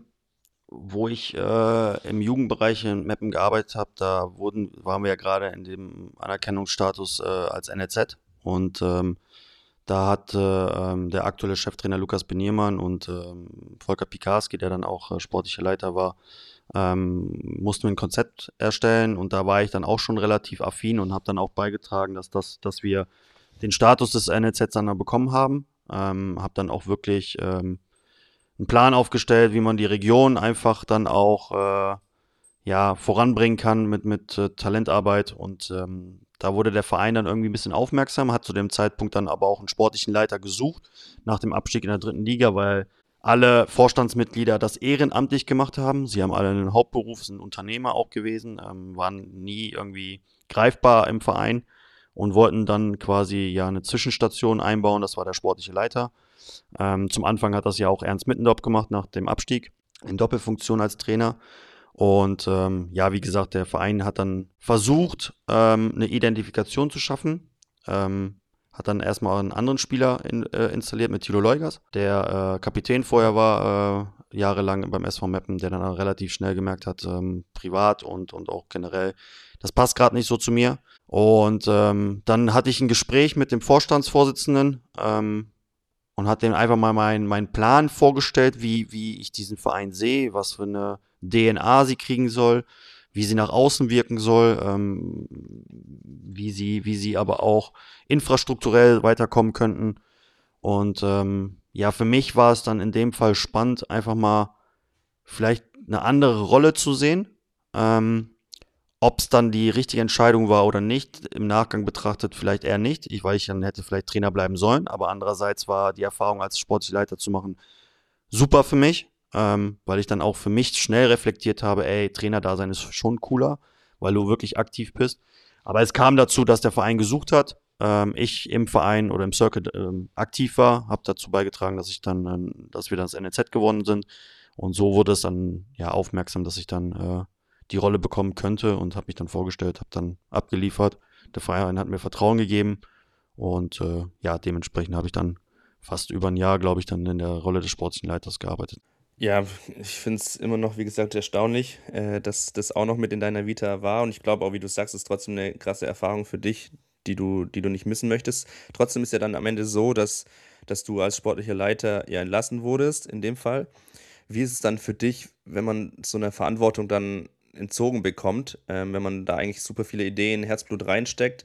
wo ich im Jugendbereich in Meppen gearbeitet habe, waren wir ja gerade in dem Anerkennungsstatus als NLZ und da hat der aktuelle Cheftrainer Lukas Beniermann und Volker Pikarski, der dann auch sportlicher Leiter war, mussten wir ein Konzept erstellen und da war ich dann auch schon relativ affin und habe dann auch beigetragen, dass wir den Status des NLZ dann bekommen haben. Habe dann auch wirklich einen Plan aufgestellt, wie man die Region einfach dann auch ja, voranbringen kann mit Talentarbeit und da wurde der Verein dann irgendwie ein bisschen aufmerksam, hat zu dem Zeitpunkt dann aber auch einen sportlichen Leiter gesucht nach dem Abstieg in der 3. Liga, weil alle Vorstandsmitglieder das ehrenamtlich gemacht haben. Sie haben alle einen Hauptberuf, sind Unternehmer auch gewesen, waren nie irgendwie greifbar im Verein und wollten dann quasi ja eine Zwischenstation einbauen. Das war der sportliche Leiter. Zum Anfang hat das ja auch Ernst Mittendorf gemacht nach dem Abstieg in Doppelfunktion als Trainer. Und ja, wie gesagt, der Verein hat dann versucht, eine Identifikation zu schaffen. Hat dann erstmal einen anderen Spieler installiert mit Thilo Leugers, der Kapitän vorher war, jahrelang beim SV Meppen, der dann relativ schnell gemerkt hat, privat und auch generell, das passt gerade nicht so zu mir. Und dann hatte ich ein Gespräch mit dem Vorstandsvorsitzenden und hat dem einfach mal meinen Plan vorgestellt, wie ich diesen Verein sehe, was für eine DNA sie kriegen soll, wie sie nach außen wirken soll, wie sie aber auch infrastrukturell weiterkommen könnten. Und ja, für mich war es dann in dem Fall spannend, einfach mal vielleicht eine andere Rolle zu sehen. Ob es dann die richtige Entscheidung war oder nicht, im Nachgang betrachtet vielleicht eher nicht, weil ich dann hätte vielleicht Trainer bleiben sollen, aber andererseits war die Erfahrung als sportlicher Leiter zu machen super für mich, weil ich dann auch für mich schnell reflektiert habe, ey, Trainer-Dasein ist schon cooler, weil du wirklich aktiv bist. Aber es kam dazu, dass der Verein gesucht hat, ich im Verein oder im Circuit aktiv war, habe dazu beigetragen, dass wir dann das NLZ gewonnen sind und so wurde es dann ja aufmerksam, dass ich dann die Rolle bekommen könnte und habe mich dann vorgestellt, habe dann abgeliefert. Der Verein hat mir Vertrauen gegeben und ja, dementsprechend habe ich dann fast über ein Jahr, glaube ich, dann in der Rolle des sportlichen Leiters gearbeitet. Ja, ich finde es immer noch, wie gesagt, erstaunlich, dass das auch noch mit in deiner Vita war. Und ich glaube auch, wie du sagst, ist trotzdem eine krasse Erfahrung für dich, die du nicht missen möchtest. Trotzdem ist ja dann am Ende so, dass du als sportlicher Leiter ja entlassen wurdest, in dem Fall. Wie ist es dann für dich, wenn man so eine Verantwortung dann entzogen bekommt, wenn man da eigentlich super viele Ideen, Herzblut reinsteckt?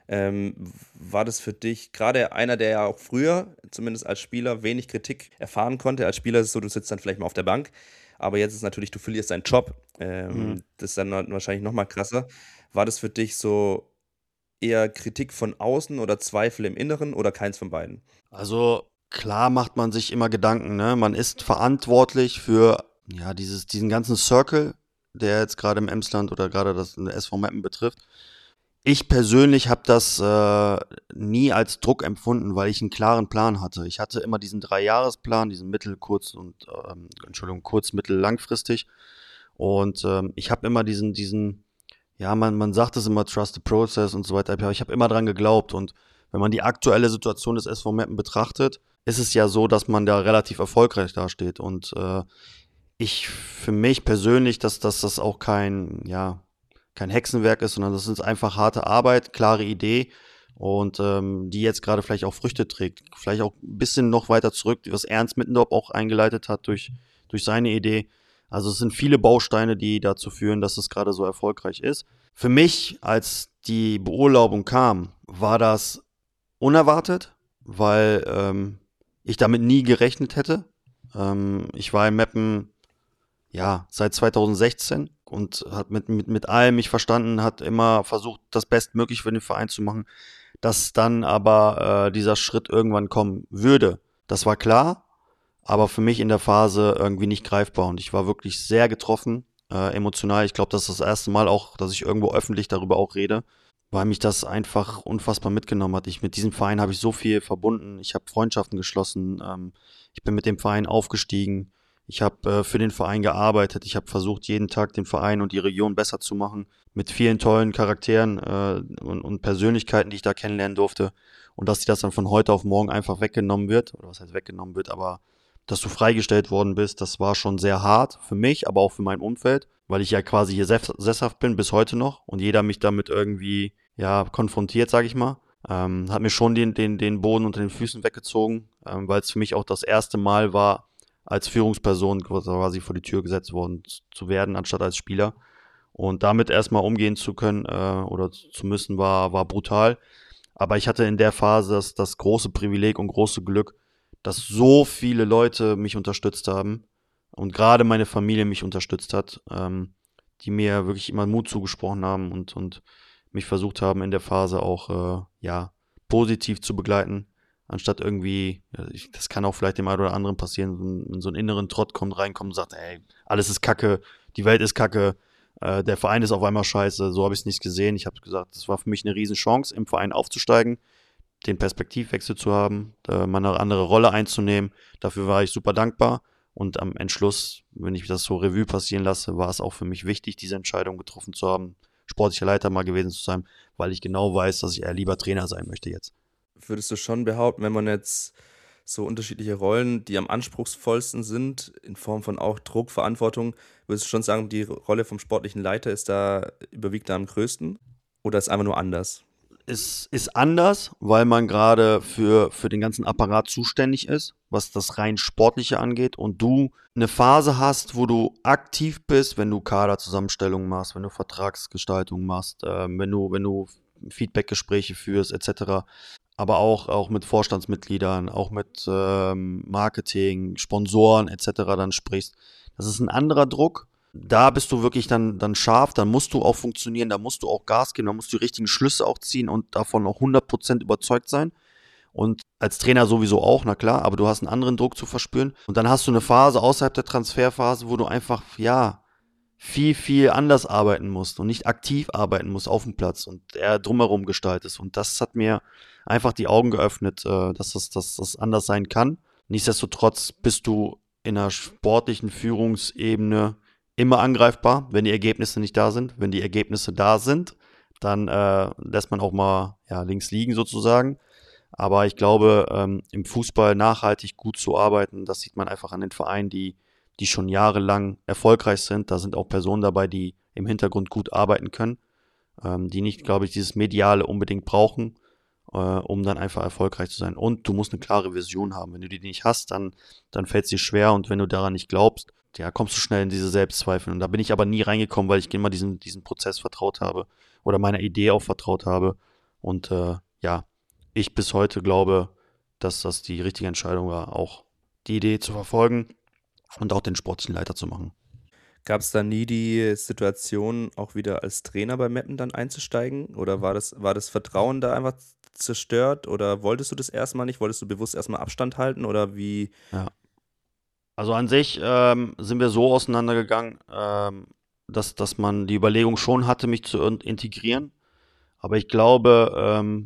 War das für dich gerade einer, der ja auch früher, zumindest als Spieler, wenig Kritik erfahren konnte? Als Spieler ist es so, du sitzt dann vielleicht mal auf der Bank, aber jetzt ist natürlich, du verlierst deinen Job. Mhm. Das ist dann wahrscheinlich nochmal krasser. War das für dich so eher Kritik von außen oder Zweifel im Inneren oder keins von beiden? Also klar macht man sich immer Gedanken, ne? Man ist verantwortlich für ja diesen ganzen Circle, der jetzt gerade im Emsland oder gerade das SV Meppen betrifft. Ich persönlich habe das nie als Druck empfunden, weil ich einen klaren Plan hatte. Ich hatte immer diesen 3-Jahresplan, diesen kurz, mittel, langfristig. Und ich habe immer diesen ja, man sagt es immer, trust the process und so weiter, aber ich habe immer dran geglaubt. Und wenn man die aktuelle Situation des SV Meppen betrachtet, ist es ja so, dass man da relativ erfolgreich dasteht. Und ich für mich persönlich, dass das auch kein Hexenwerk ist, sondern das ist einfach harte Arbeit, klare Idee und die jetzt gerade vielleicht auch Früchte trägt. Vielleicht auch ein bisschen noch weiter zurück, was Ernst Mittendorf auch eingeleitet hat durch seine Idee. Also es sind viele Bausteine, die dazu führen, dass es gerade so erfolgreich ist. Für mich, als die Beurlaubung kam, war das unerwartet, weil ich damit nie gerechnet hätte. Ich war in Meppen ja, seit 2016 und hat mit allem mich verstanden, hat immer versucht, das Bestmögliche für den Verein zu machen. Dass dann aber dieser Schritt irgendwann kommen würde, das war klar, aber für mich in der Phase irgendwie nicht greifbar. Und ich war wirklich sehr getroffen, emotional. Ich glaube, das ist das erste Mal auch, dass ich irgendwo öffentlich darüber auch rede, weil mich das einfach unfassbar mitgenommen hat. Mit diesem Verein habe ich so viel verbunden. Ich habe Freundschaften geschlossen. Ich bin mit dem Verein aufgestiegen. Ich habe für den Verein gearbeitet. Ich habe versucht, jeden Tag den Verein und die Region besser zu machen. Mit vielen tollen Charakteren und Persönlichkeiten, die ich da kennenlernen durfte. Und dass dir das dann von heute auf morgen einfach weggenommen wird, oder was heißt weggenommen wird, aber dass du freigestellt worden bist, das war schon sehr hart für mich, aber auch für mein Umfeld, weil ich ja quasi hier sesshaft bin bis heute noch und jeder mich damit irgendwie ja konfrontiert, sage ich mal. Hat mir schon den Boden unter den Füßen weggezogen, weil es für mich auch das erste Mal war, als Führungsperson quasi vor die Tür gesetzt worden zu werden, anstatt als Spieler. Und damit erstmal umgehen zu können oder zu müssen, war brutal. Aber ich hatte in der Phase das große Privileg und große Glück, dass so viele Leute mich unterstützt haben und gerade meine Familie mich unterstützt hat, die mir wirklich immer Mut zugesprochen haben und mich versucht haben in der Phase auch positiv zu begleiten, anstatt irgendwie, ja, das kann auch vielleicht dem einen oder anderen passieren, wenn so einen inneren Trott reinkommt und sagt, ey, alles ist Kacke, die Welt ist Kacke, der Verein ist auf einmal scheiße, so habe ich es nicht gesehen. Ich habe gesagt, das war für mich eine Riesenchance, im Verein aufzusteigen, den Perspektivwechsel zu haben, mal eine andere Rolle einzunehmen. Dafür war ich super dankbar. Und am Entschluss, wenn ich das so Revue passieren lasse, war es auch für mich wichtig, diese Entscheidung getroffen zu haben, sportlicher Leiter mal gewesen zu sein, weil ich genau weiß, dass ich eher lieber Trainer sein möchte jetzt. Würdest du schon behaupten, wenn man jetzt so unterschiedliche Rollen, die am anspruchsvollsten sind, in Form von auch Druck, Verantwortung, würdest du schon sagen, die Rolle vom sportlichen Leiter ist da überwiegt da am größten? Oder ist einfach nur anders? Es ist anders, weil man gerade für den ganzen Apparat zuständig ist, was das rein Sportliche angeht und du eine Phase hast, wo du aktiv bist, wenn du Kaderzusammenstellungen machst, wenn du Vertragsgestaltung machst, wenn du Feedbackgespräche führst, etc. Aber auch mit Vorstandsmitgliedern, auch mit Marketing, Sponsoren, etc. dann sprichst. Das ist ein anderer Druck. Da bist du wirklich dann scharf, dann musst du auch funktionieren, da musst du auch Gas geben, da musst du die richtigen Schlüsse auch ziehen und davon auch 100% überzeugt sein. Und als Trainer sowieso auch, na klar, aber du hast einen anderen Druck zu verspüren. Und dann hast du eine Phase außerhalb der Transferphase, wo du einfach, ja, viel anders arbeiten musst und nicht aktiv arbeiten musst auf dem Platz und eher drumherum gestaltest. Und das hat mir einfach die Augen geöffnet, dass das anders sein kann. Nichtsdestotrotz bist du in einer sportlichen Führungsebene immer angreifbar, wenn die Ergebnisse nicht da sind. Wenn die Ergebnisse da sind, dann lässt man auch mal links liegen sozusagen. Aber ich glaube, im Fußball nachhaltig gut zu arbeiten, das sieht man einfach an den Vereinen, die schon jahrelang erfolgreich sind. Da sind auch Personen dabei, die im Hintergrund gut arbeiten können, die nicht, glaube ich, dieses Mediale unbedingt brauchen, um dann einfach erfolgreich zu sein. Und du musst eine klare Vision haben. Wenn du die nicht hast, dann fällt es dir schwer und wenn du daran nicht glaubst, ja, kommst du schnell in diese Selbstzweifel. Und da bin ich aber nie reingekommen, weil ich immer diesen Prozess vertraut habe oder meiner Idee auch vertraut habe. Und ich bis heute glaube, dass das die richtige Entscheidung war, auch die Idee zu verfolgen und auch den sportlichen Leiter zu machen. Gab es da nie die Situation, auch wieder als Trainer bei Meppen dann einzusteigen? Oder war das Vertrauen da einfach zerstört? Oder wolltest du das erstmal nicht? Wolltest du bewusst erstmal Abstand halten? Oder wie? Ja. Also an sich sind wir so auseinandergegangen, dass man die Überlegung schon hatte, mich zu integrieren. Aber ich glaube,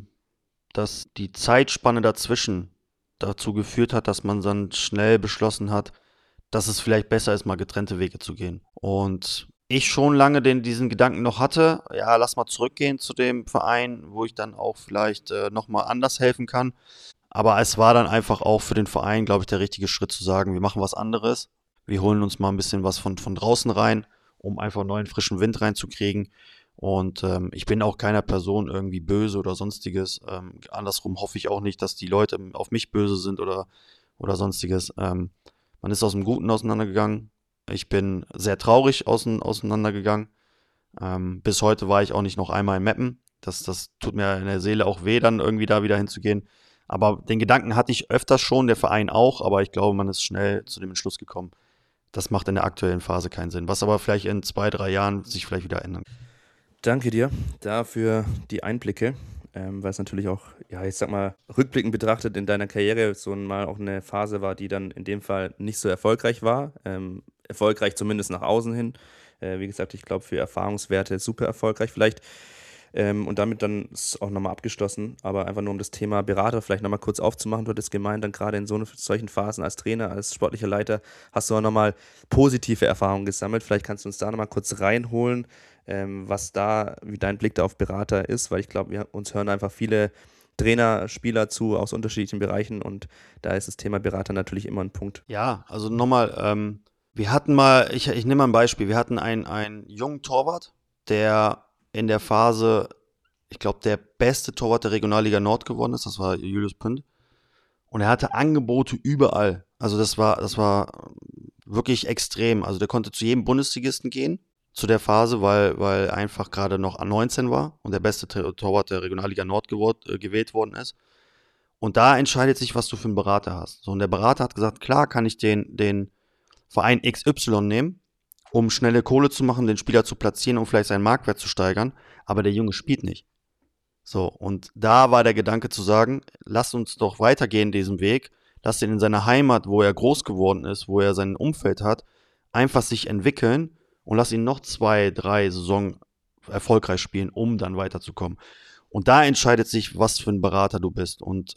dass die Zeitspanne dazwischen dazu geführt hat, dass man dann schnell beschlossen hat, dass es vielleicht besser ist, mal getrennte Wege zu gehen. Und ich schon lange diesen Gedanken noch hatte, ja, lass mal zurückgehen zu dem Verein, wo ich dann auch vielleicht nochmal anders helfen kann. Aber es war dann einfach auch für den Verein, glaube ich, der richtige Schritt zu sagen, wir machen was anderes. Wir holen uns mal ein bisschen was von draußen rein, um einfach neuen frischen Wind reinzukriegen. Und ich bin auch keiner Person irgendwie böse oder sonstiges. Andersrum hoffe ich auch nicht, dass die Leute auf mich böse sind oder sonstiges. Man ist aus dem Guten auseinandergegangen. Ich bin sehr traurig auseinandergegangen. Bis heute war ich auch nicht noch einmal in Meppen. Das tut mir in der Seele auch weh, dann irgendwie da wieder hinzugehen. Aber den Gedanken hatte ich öfters schon, der Verein auch, aber ich glaube, man ist schnell zu dem Entschluss gekommen, das macht in der aktuellen Phase keinen Sinn. Was aber vielleicht in 2, 3 Jahren sich vielleicht wieder ändern. Danke dir dafür die Einblicke, weil es natürlich auch, ja, ich sag mal, rückblickend betrachtet in deiner Karriere so mal auch eine Phase war, die dann in dem Fall nicht so erfolgreich war. Erfolgreich zumindest nach außen hin. Wie gesagt, ich glaube, für Erfahrungswerte super erfolgreich. Vielleicht und damit dann ist auch nochmal abgeschlossen, aber einfach nur um das Thema Berater vielleicht nochmal kurz aufzumachen. Du hattest gemeint, dann gerade in solchen Phasen als Trainer, als sportlicher Leiter, hast du auch nochmal positive Erfahrungen gesammelt. Vielleicht kannst du uns da nochmal kurz reinholen, was da, wie dein Blick da auf Berater ist, weil ich glaube, uns hören einfach viele Trainer, Spieler zu aus unterschiedlichen Bereichen und da ist das Thema Berater natürlich immer ein Punkt. Ja, also nochmal, wir hatten mal, ich nehme mal ein Beispiel, wir hatten einen jungen Torwart, der in der Phase, ich glaube, der beste Torwart der Regionalliga Nord geworden ist, das war Julius Pünd. Und er hatte Angebote überall. Also das war wirklich extrem. Also der konnte zu jedem Bundesligisten gehen, zu der Phase, weil einfach gerade noch A19 war und der beste Torwart der Regionalliga Nord gewählt worden ist. Und da entscheidet sich, was du für einen Berater hast. So, und der Berater hat gesagt, klar kann ich den Verein XY nehmen, um schnelle Kohle zu machen, den Spieler zu platzieren, um vielleicht seinen Marktwert zu steigern, aber der Junge spielt nicht. So, und da war der Gedanke zu sagen, lass uns doch weitergehen diesen Weg, lass ihn in seiner Heimat, wo er groß geworden ist, wo er sein Umfeld hat, einfach sich entwickeln und lass ihn noch 2, 3 Saison erfolgreich spielen, um dann weiterzukommen. Und da entscheidet sich, was für ein Berater du bist. Und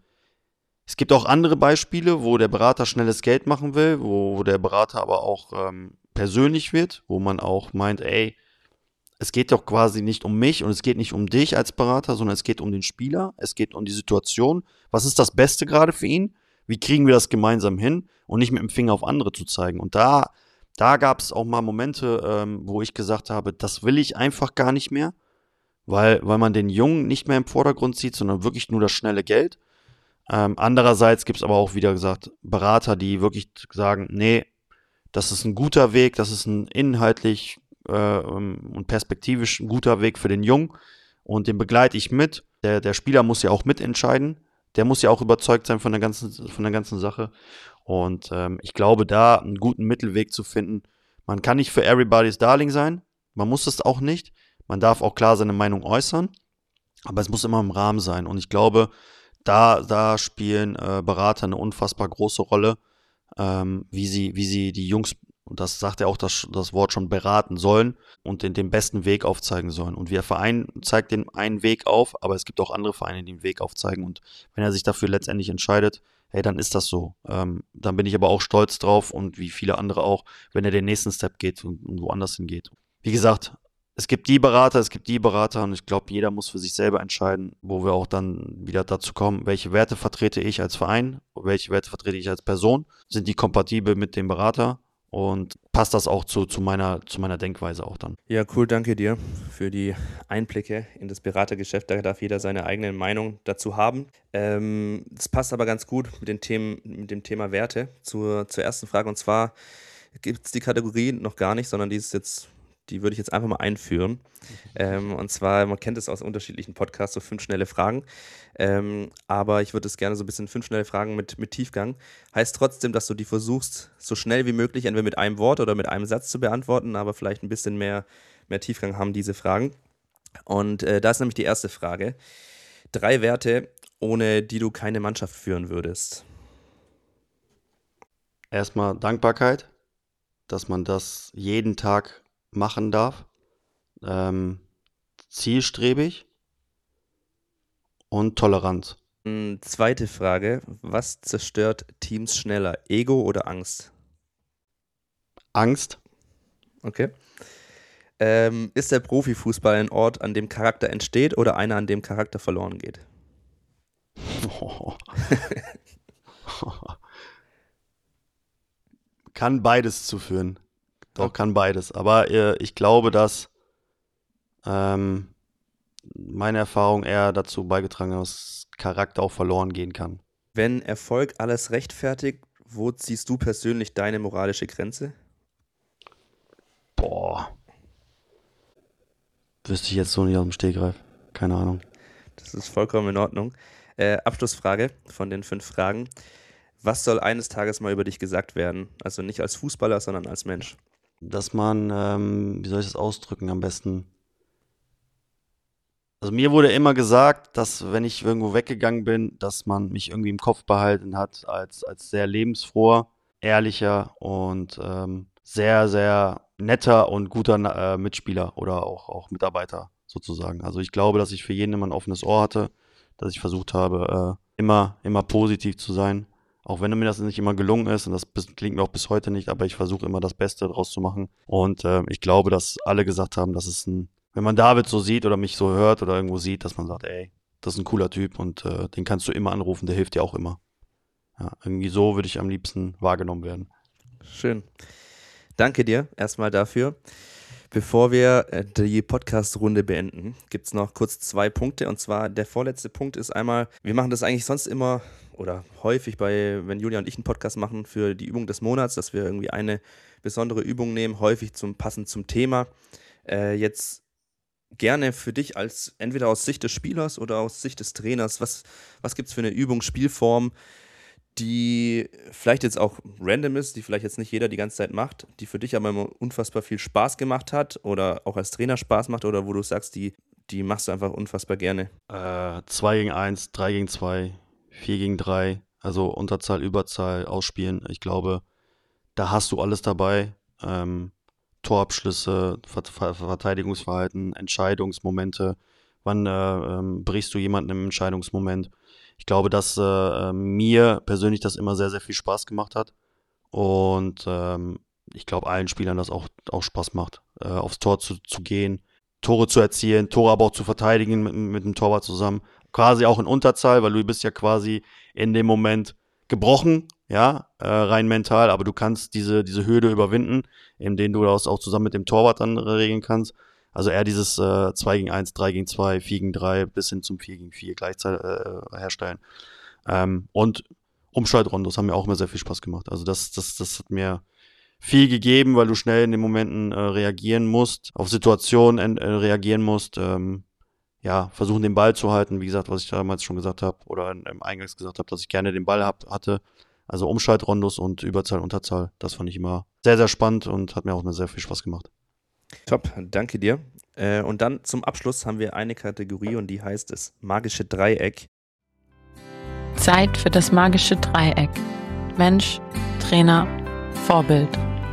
es gibt auch andere Beispiele, wo der Berater schnelles Geld machen will, wo der Berater aber auch persönlich wird, wo man auch meint, ey, es geht doch quasi nicht um mich und es geht nicht um dich als Berater, sondern es geht um den Spieler, es geht um die Situation. Was ist das Beste gerade für ihn? Wie kriegen wir das gemeinsam hin? Und nicht mit dem Finger auf andere zu zeigen. Und da gab es auch mal Momente, wo ich gesagt habe, das will ich einfach gar nicht mehr, weil man den Jungen nicht mehr im Vordergrund sieht, sondern wirklich nur das schnelle Geld. Andererseits gibt es aber auch wieder gesagt, Berater, die wirklich sagen, nee, das ist ein guter Weg, das ist ein inhaltlich und perspektivisch ein guter Weg für den Jungen und den begleite ich mit. Der Spieler muss ja auch mitentscheiden, der muss ja auch überzeugt sein von der ganzen Sache und ich glaube, da einen guten Mittelweg zu finden. Man kann nicht für everybody's Darling sein, man muss es auch nicht, man darf auch klar seine Meinung äußern, aber es muss immer im Rahmen sein und ich glaube, da spielen Berater eine unfassbar große Rolle, wie sie die Jungs, und das sagt ja auch das Wort schon, beraten sollen und den besten Weg aufzeigen sollen. Und der Verein zeigt den einen Weg auf, aber es gibt auch andere Vereine, die den Weg aufzeigen. Und wenn er sich dafür letztendlich entscheidet, hey, dann ist das so. Dann bin ich aber auch stolz drauf und wie viele andere auch, wenn er den nächsten Step geht und woanders hingeht. Wie gesagt, es gibt die Berater und ich glaube, jeder muss für sich selber entscheiden, wo wir auch dann wieder dazu kommen, welche Werte vertrete ich als Verein, welche Werte vertrete ich als Person, sind die kompatibel mit dem Berater und passt das auch zu meiner Denkweise auch dann. Ja, cool, danke dir für die Einblicke in das Beratergeschäft. Da darf jeder seine eigene Meinung dazu haben. Das passt aber ganz gut mit dem Thema Werte zur ersten Frage. Und zwar gibt es die Kategorie noch gar nicht, sondern die würde ich jetzt einfach mal einführen. Und zwar, man kennt es aus unterschiedlichen Podcasts, so 5 schnelle Fragen. Aber ich würde es gerne so ein bisschen 5 schnelle Fragen mit Tiefgang. Heißt trotzdem, dass du die versuchst, so schnell wie möglich, entweder mit einem Wort oder mit einem Satz zu beantworten, aber vielleicht ein bisschen mehr Tiefgang haben diese Fragen. Und da ist nämlich die erste Frage. 3 Werte, ohne die du keine Mannschaft führen würdest. Erstmal Dankbarkeit, dass man das jeden Tag machen darf. Zielstrebig und Toleranz. Zweite Frage. Was zerstört Teams schneller? Ego oder Angst? Angst. Okay. Ist der Profifußball ein Ort, an dem Charakter entsteht oder einer, an dem Charakter verloren geht? Kann beides zuführen. Doch, Okay. kann beides. Aber ich glaube, dass ähm, meine Erfahrung eher dazu beigetragen hat, dass Charakter auch verloren gehen kann. Wenn Erfolg alles rechtfertigt, wo ziehst du persönlich deine moralische Grenze? Boah, wüsste ich jetzt so nicht aus dem Stegreif. Keine Ahnung. Das ist vollkommen in Ordnung. Abschlussfrage von den 5 Fragen. Was soll eines Tages mal über dich gesagt werden? Also nicht als Fußballer, sondern als Mensch. Dass man, wie soll ich das ausdrücken am besten? Also mir wurde immer gesagt, dass wenn ich irgendwo weggegangen bin, dass man mich irgendwie im Kopf behalten hat als sehr lebensfroher, ehrlicher und sehr, sehr netter und guter Mitspieler oder auch Mitarbeiter sozusagen. Also ich glaube, dass ich für jeden immer ein offenes Ohr hatte, dass ich versucht habe, immer positiv zu sein. Auch wenn mir das nicht immer gelungen ist und das klingt mir auch bis heute nicht, aber ich versuche immer das Beste draus zu machen. Und ich glaube, dass alle gesagt haben, dass es ein wenn man David so sieht oder mich so hört oder irgendwo sieht, dass man sagt, ey, das ist ein cooler Typ und den kannst du immer anrufen, der hilft dir auch immer. Ja, irgendwie so würde ich am liebsten wahrgenommen werden. Schön. Danke dir erstmal dafür. Bevor wir die Podcast-Runde beenden, gibt es noch kurz 2 Punkte. Und zwar der vorletzte Punkt ist einmal, wir machen das eigentlich sonst immer oder häufig wenn Julia und ich einen Podcast machen für die Übung des Monats, dass wir irgendwie eine besondere Übung nehmen, häufig passend zum Thema. Jetzt gerne für dich als entweder aus Sicht des Spielers oder aus Sicht des Trainers, was gibt es für eine Übung, Spielform, die vielleicht jetzt auch random ist, die vielleicht jetzt nicht jeder die ganze Zeit macht, die für dich aber immer unfassbar viel Spaß gemacht hat oder auch als Trainer Spaß macht oder wo du sagst, die machst du einfach unfassbar gerne. 2 gegen 1, 3 gegen 2, 4 gegen 3, also Unterzahl, Überzahl, Ausspielen. Ich glaube, da hast du alles dabei. Torabschlüsse, Verteidigungsverhalten, Entscheidungsmomente. Wann brichst du jemanden im Entscheidungsmoment? Ich glaube, dass mir persönlich das immer sehr, sehr viel Spaß gemacht hat. Und ich glaube, allen Spielern das auch Spaß macht, aufs Tor zu gehen, Tore zu erzielen, Tore aber auch zu verteidigen mit dem Torwart zusammen. Quasi auch in Unterzahl, weil du bist ja quasi in dem Moment gebrochen, ja, rein mental, aber du kannst diese Hürde überwinden, indem du das auch zusammen mit dem Torwart dann regeln kannst. Also eher dieses 2 gegen 1, 3 gegen 2, 4 gegen 3 bis hin zum 4 gegen 4 gleichzeitig herstellen. Und Umschaltrondos haben mir auch immer sehr viel Spaß gemacht. Also das hat mir viel gegeben, weil du schnell in den Momenten reagieren musst, auf Situationen reagieren musst, ja, versuchen den Ball zu halten, wie gesagt, was ich damals schon gesagt habe oder im Eingangs gesagt habe, dass ich gerne den Ball hatte. Also Umschaltrondos und Überzahl, Unterzahl, das fand ich immer sehr, sehr spannend und hat mir auch immer sehr viel Spaß gemacht. Top, danke dir. Und dann zum Abschluss haben wir eine Kategorie und die heißt das magische Dreieck. Zeit für das magische Dreieck. Mensch, Trainer, Vorbild.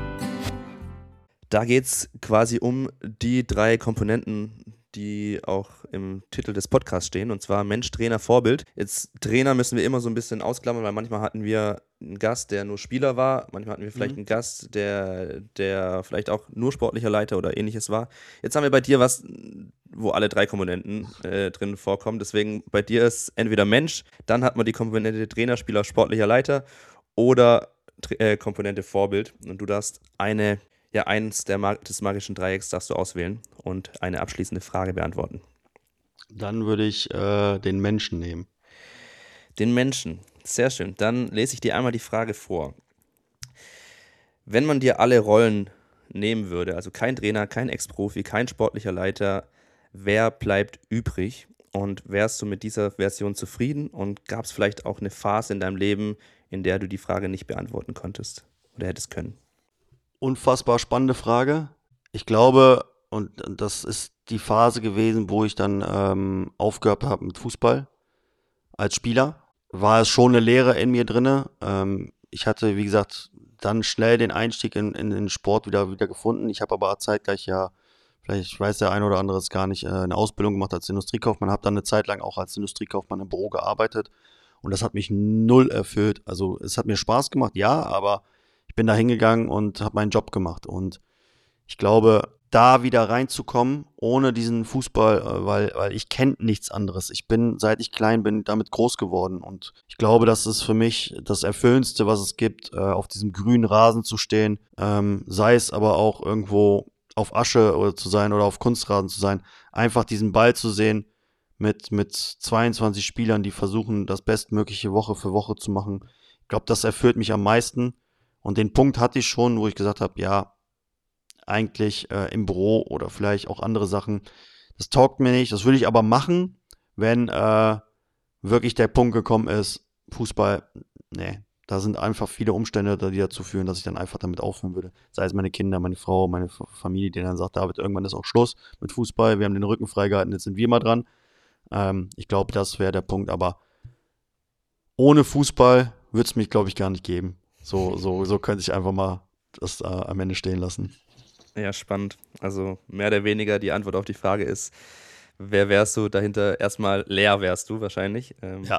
Da geht es quasi um die 3 Komponenten, die auch im Titel des Podcasts stehen, und zwar Mensch, Trainer, Vorbild. Jetzt Trainer müssen wir immer so ein bisschen ausklammern, weil manchmal hatten wir einen Gast, der nur Spieler war, manchmal hatten wir vielleicht einen Gast, der vielleicht auch nur sportlicher Leiter oder ähnliches war. Jetzt haben wir bei dir was, wo alle 3 Komponenten drin vorkommen, deswegen bei dir ist entweder Mensch, dann hat man die Komponente Trainer, Spieler, sportlicher Leiter oder Komponente Vorbild und du darfst eins des magischen Dreiecks darfst du auswählen und eine abschließende Frage beantworten. Dann würde ich den Menschen nehmen. Den Menschen. Sehr schön. Dann lese ich dir einmal die Frage vor. Wenn man dir alle Rollen nehmen würde, also kein Trainer, kein Ex-Profi, kein sportlicher Leiter, wer bleibt übrig? Und wärst du mit dieser Version zufrieden? Und gab es vielleicht auch eine Phase in deinem Leben, in der du die Frage nicht beantworten konntest oder hättest können? Unfassbar spannende Frage. Ich glaube, und das ist die Phase gewesen, wo ich dann aufgehört habe mit Fußball als Spieler, war es schon eine Leere in mir drinne. Ich hatte, wie gesagt, dann schnell den Einstieg in den Sport wieder gefunden. Ich habe aber zeitgleich ja, vielleicht weiß der eine oder andere es gar nicht, eine Ausbildung gemacht als Industriekaufmann, habe dann eine Zeit lang auch als Industriekaufmann im Büro gearbeitet und das hat mich null erfüllt. Also es hat mir Spaß gemacht, ja, aber ich bin da hingegangen und habe meinen Job gemacht und ich glaube, da wieder reinzukommen, ohne diesen Fußball, weil ich kenne nichts anderes. Ich bin, seit ich klein bin, damit groß geworden und ich glaube, das ist für mich das Erfüllendste, was es gibt, auf diesem grünen Rasen zu stehen, sei es aber auch irgendwo auf Asche oder zu sein oder auf Kunstrasen zu sein, einfach diesen Ball zu sehen mit 22 Spielern, die versuchen, das Bestmögliche Woche für Woche zu machen. Ich glaube, das erfüllt mich am meisten und den Punkt hatte ich schon, wo ich gesagt habe, ja, eigentlich im Büro oder vielleicht auch andere Sachen. Das taugt mir nicht. Das würde ich aber machen, wenn wirklich der Punkt gekommen ist, Fußball, nee, da sind einfach viele Umstände, die dazu führen, dass ich dann einfach damit aufhören würde. Sei es meine Kinder, meine Frau, meine Familie, die dann sagt, David, irgendwann ist auch Schluss mit Fußball, wir haben den Rücken freigehalten, jetzt sind wir mal dran. Ich glaube, das wäre der Punkt, aber ohne Fußball würde es mich, glaube ich, gar nicht geben. So könnte ich einfach mal das am Ende stehen lassen. Ja, spannend. Also mehr oder weniger die Antwort auf die Frage ist, wer wärst du dahinter? Erstmal leer wärst du wahrscheinlich. Ja.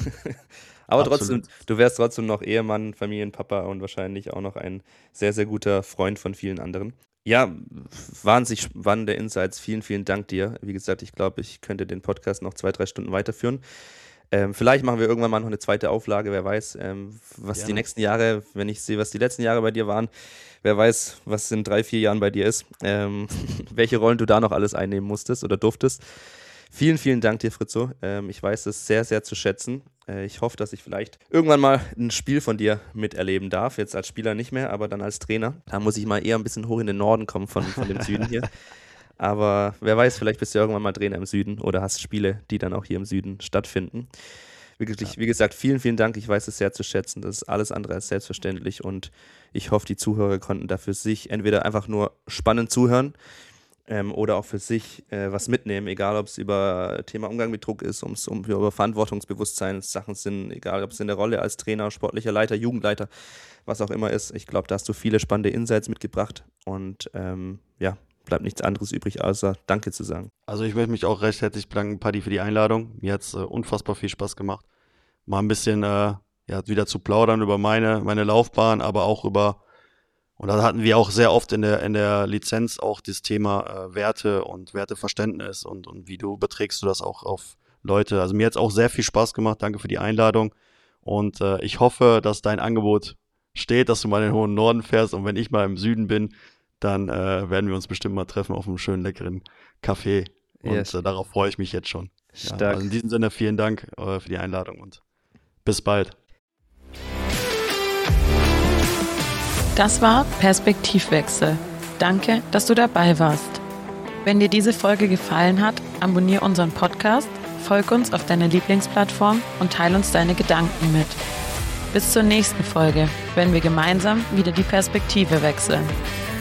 Aber Absolut. trotzdem, du wärst trotzdem noch Ehemann, Familienpapa und wahrscheinlich auch noch ein sehr, sehr guter Freund von vielen anderen. Ja, wahnsinnig spannende Insights. Vielen, vielen Dank dir. Wie gesagt, ich glaube, ich könnte den Podcast noch 2-3 Stunden weiterführen. Vielleicht machen wir irgendwann mal noch eine zweite Auflage, wer weiß, was die nächsten Jahre, wenn ich sehe, was die letzten Jahre bei dir waren, wer weiß, was in 3-4 Jahren bei dir ist, welche Rollen du da noch alles einnehmen musstest oder durftest. Vielen, vielen Dank dir, Fritzo. Ich weiß es sehr, sehr zu schätzen. Ich hoffe, dass ich vielleicht irgendwann mal ein Spiel von dir miterleben darf. Jetzt als Spieler nicht mehr, aber dann als Trainer. Da muss ich mal eher ein bisschen hoch in den Norden kommen von dem Süden hier. Aber wer weiß, vielleicht bist du irgendwann mal Trainer im Süden oder hast Spiele, die dann auch hier im Süden stattfinden. Wie gesagt, vielen, vielen Dank. Ich weiß es sehr zu schätzen. Das ist alles andere als selbstverständlich und ich hoffe, die Zuhörer konnten da für sich entweder einfach nur spannend zuhören oder auch für sich was mitnehmen, egal ob es über Thema Umgang mit Druck ist, über Verantwortungsbewusstseinssachen sind, egal ob es in der Rolle als Trainer, sportlicher Leiter, Jugendleiter, was auch immer ist. Ich glaube, da hast du viele spannende Insights mitgebracht und bleibt nichts anderes übrig, außer Danke zu sagen. Also ich möchte mich auch recht herzlich bedanken, Paddy, für die Einladung. Mir hat es unfassbar viel Spaß gemacht, mal ein bisschen wieder zu plaudern über meine Laufbahn, aber auch und da hatten wir auch sehr oft in der Lizenz auch das Thema Werte und Werteverständnis und wie du überträgst du das auch auf Leute. Also mir hat es auch sehr viel Spaß gemacht. Danke für die Einladung und ich hoffe, dass dein Angebot steht, dass du mal in den hohen Norden fährst und wenn ich mal im Süden bin, dann werden wir uns bestimmt mal treffen auf einem schönen, leckeren Café. Und darauf freue ich mich jetzt schon. Stark. Ja, also in diesem Sinne vielen Dank für die Einladung und bis bald. Das war Perspektivwechsel. Danke, dass du dabei warst. Wenn dir diese Folge gefallen hat, abonniere unseren Podcast, folg uns auf deiner Lieblingsplattform und teile uns deine Gedanken mit. Bis zur nächsten Folge, wenn wir gemeinsam wieder die Perspektive wechseln.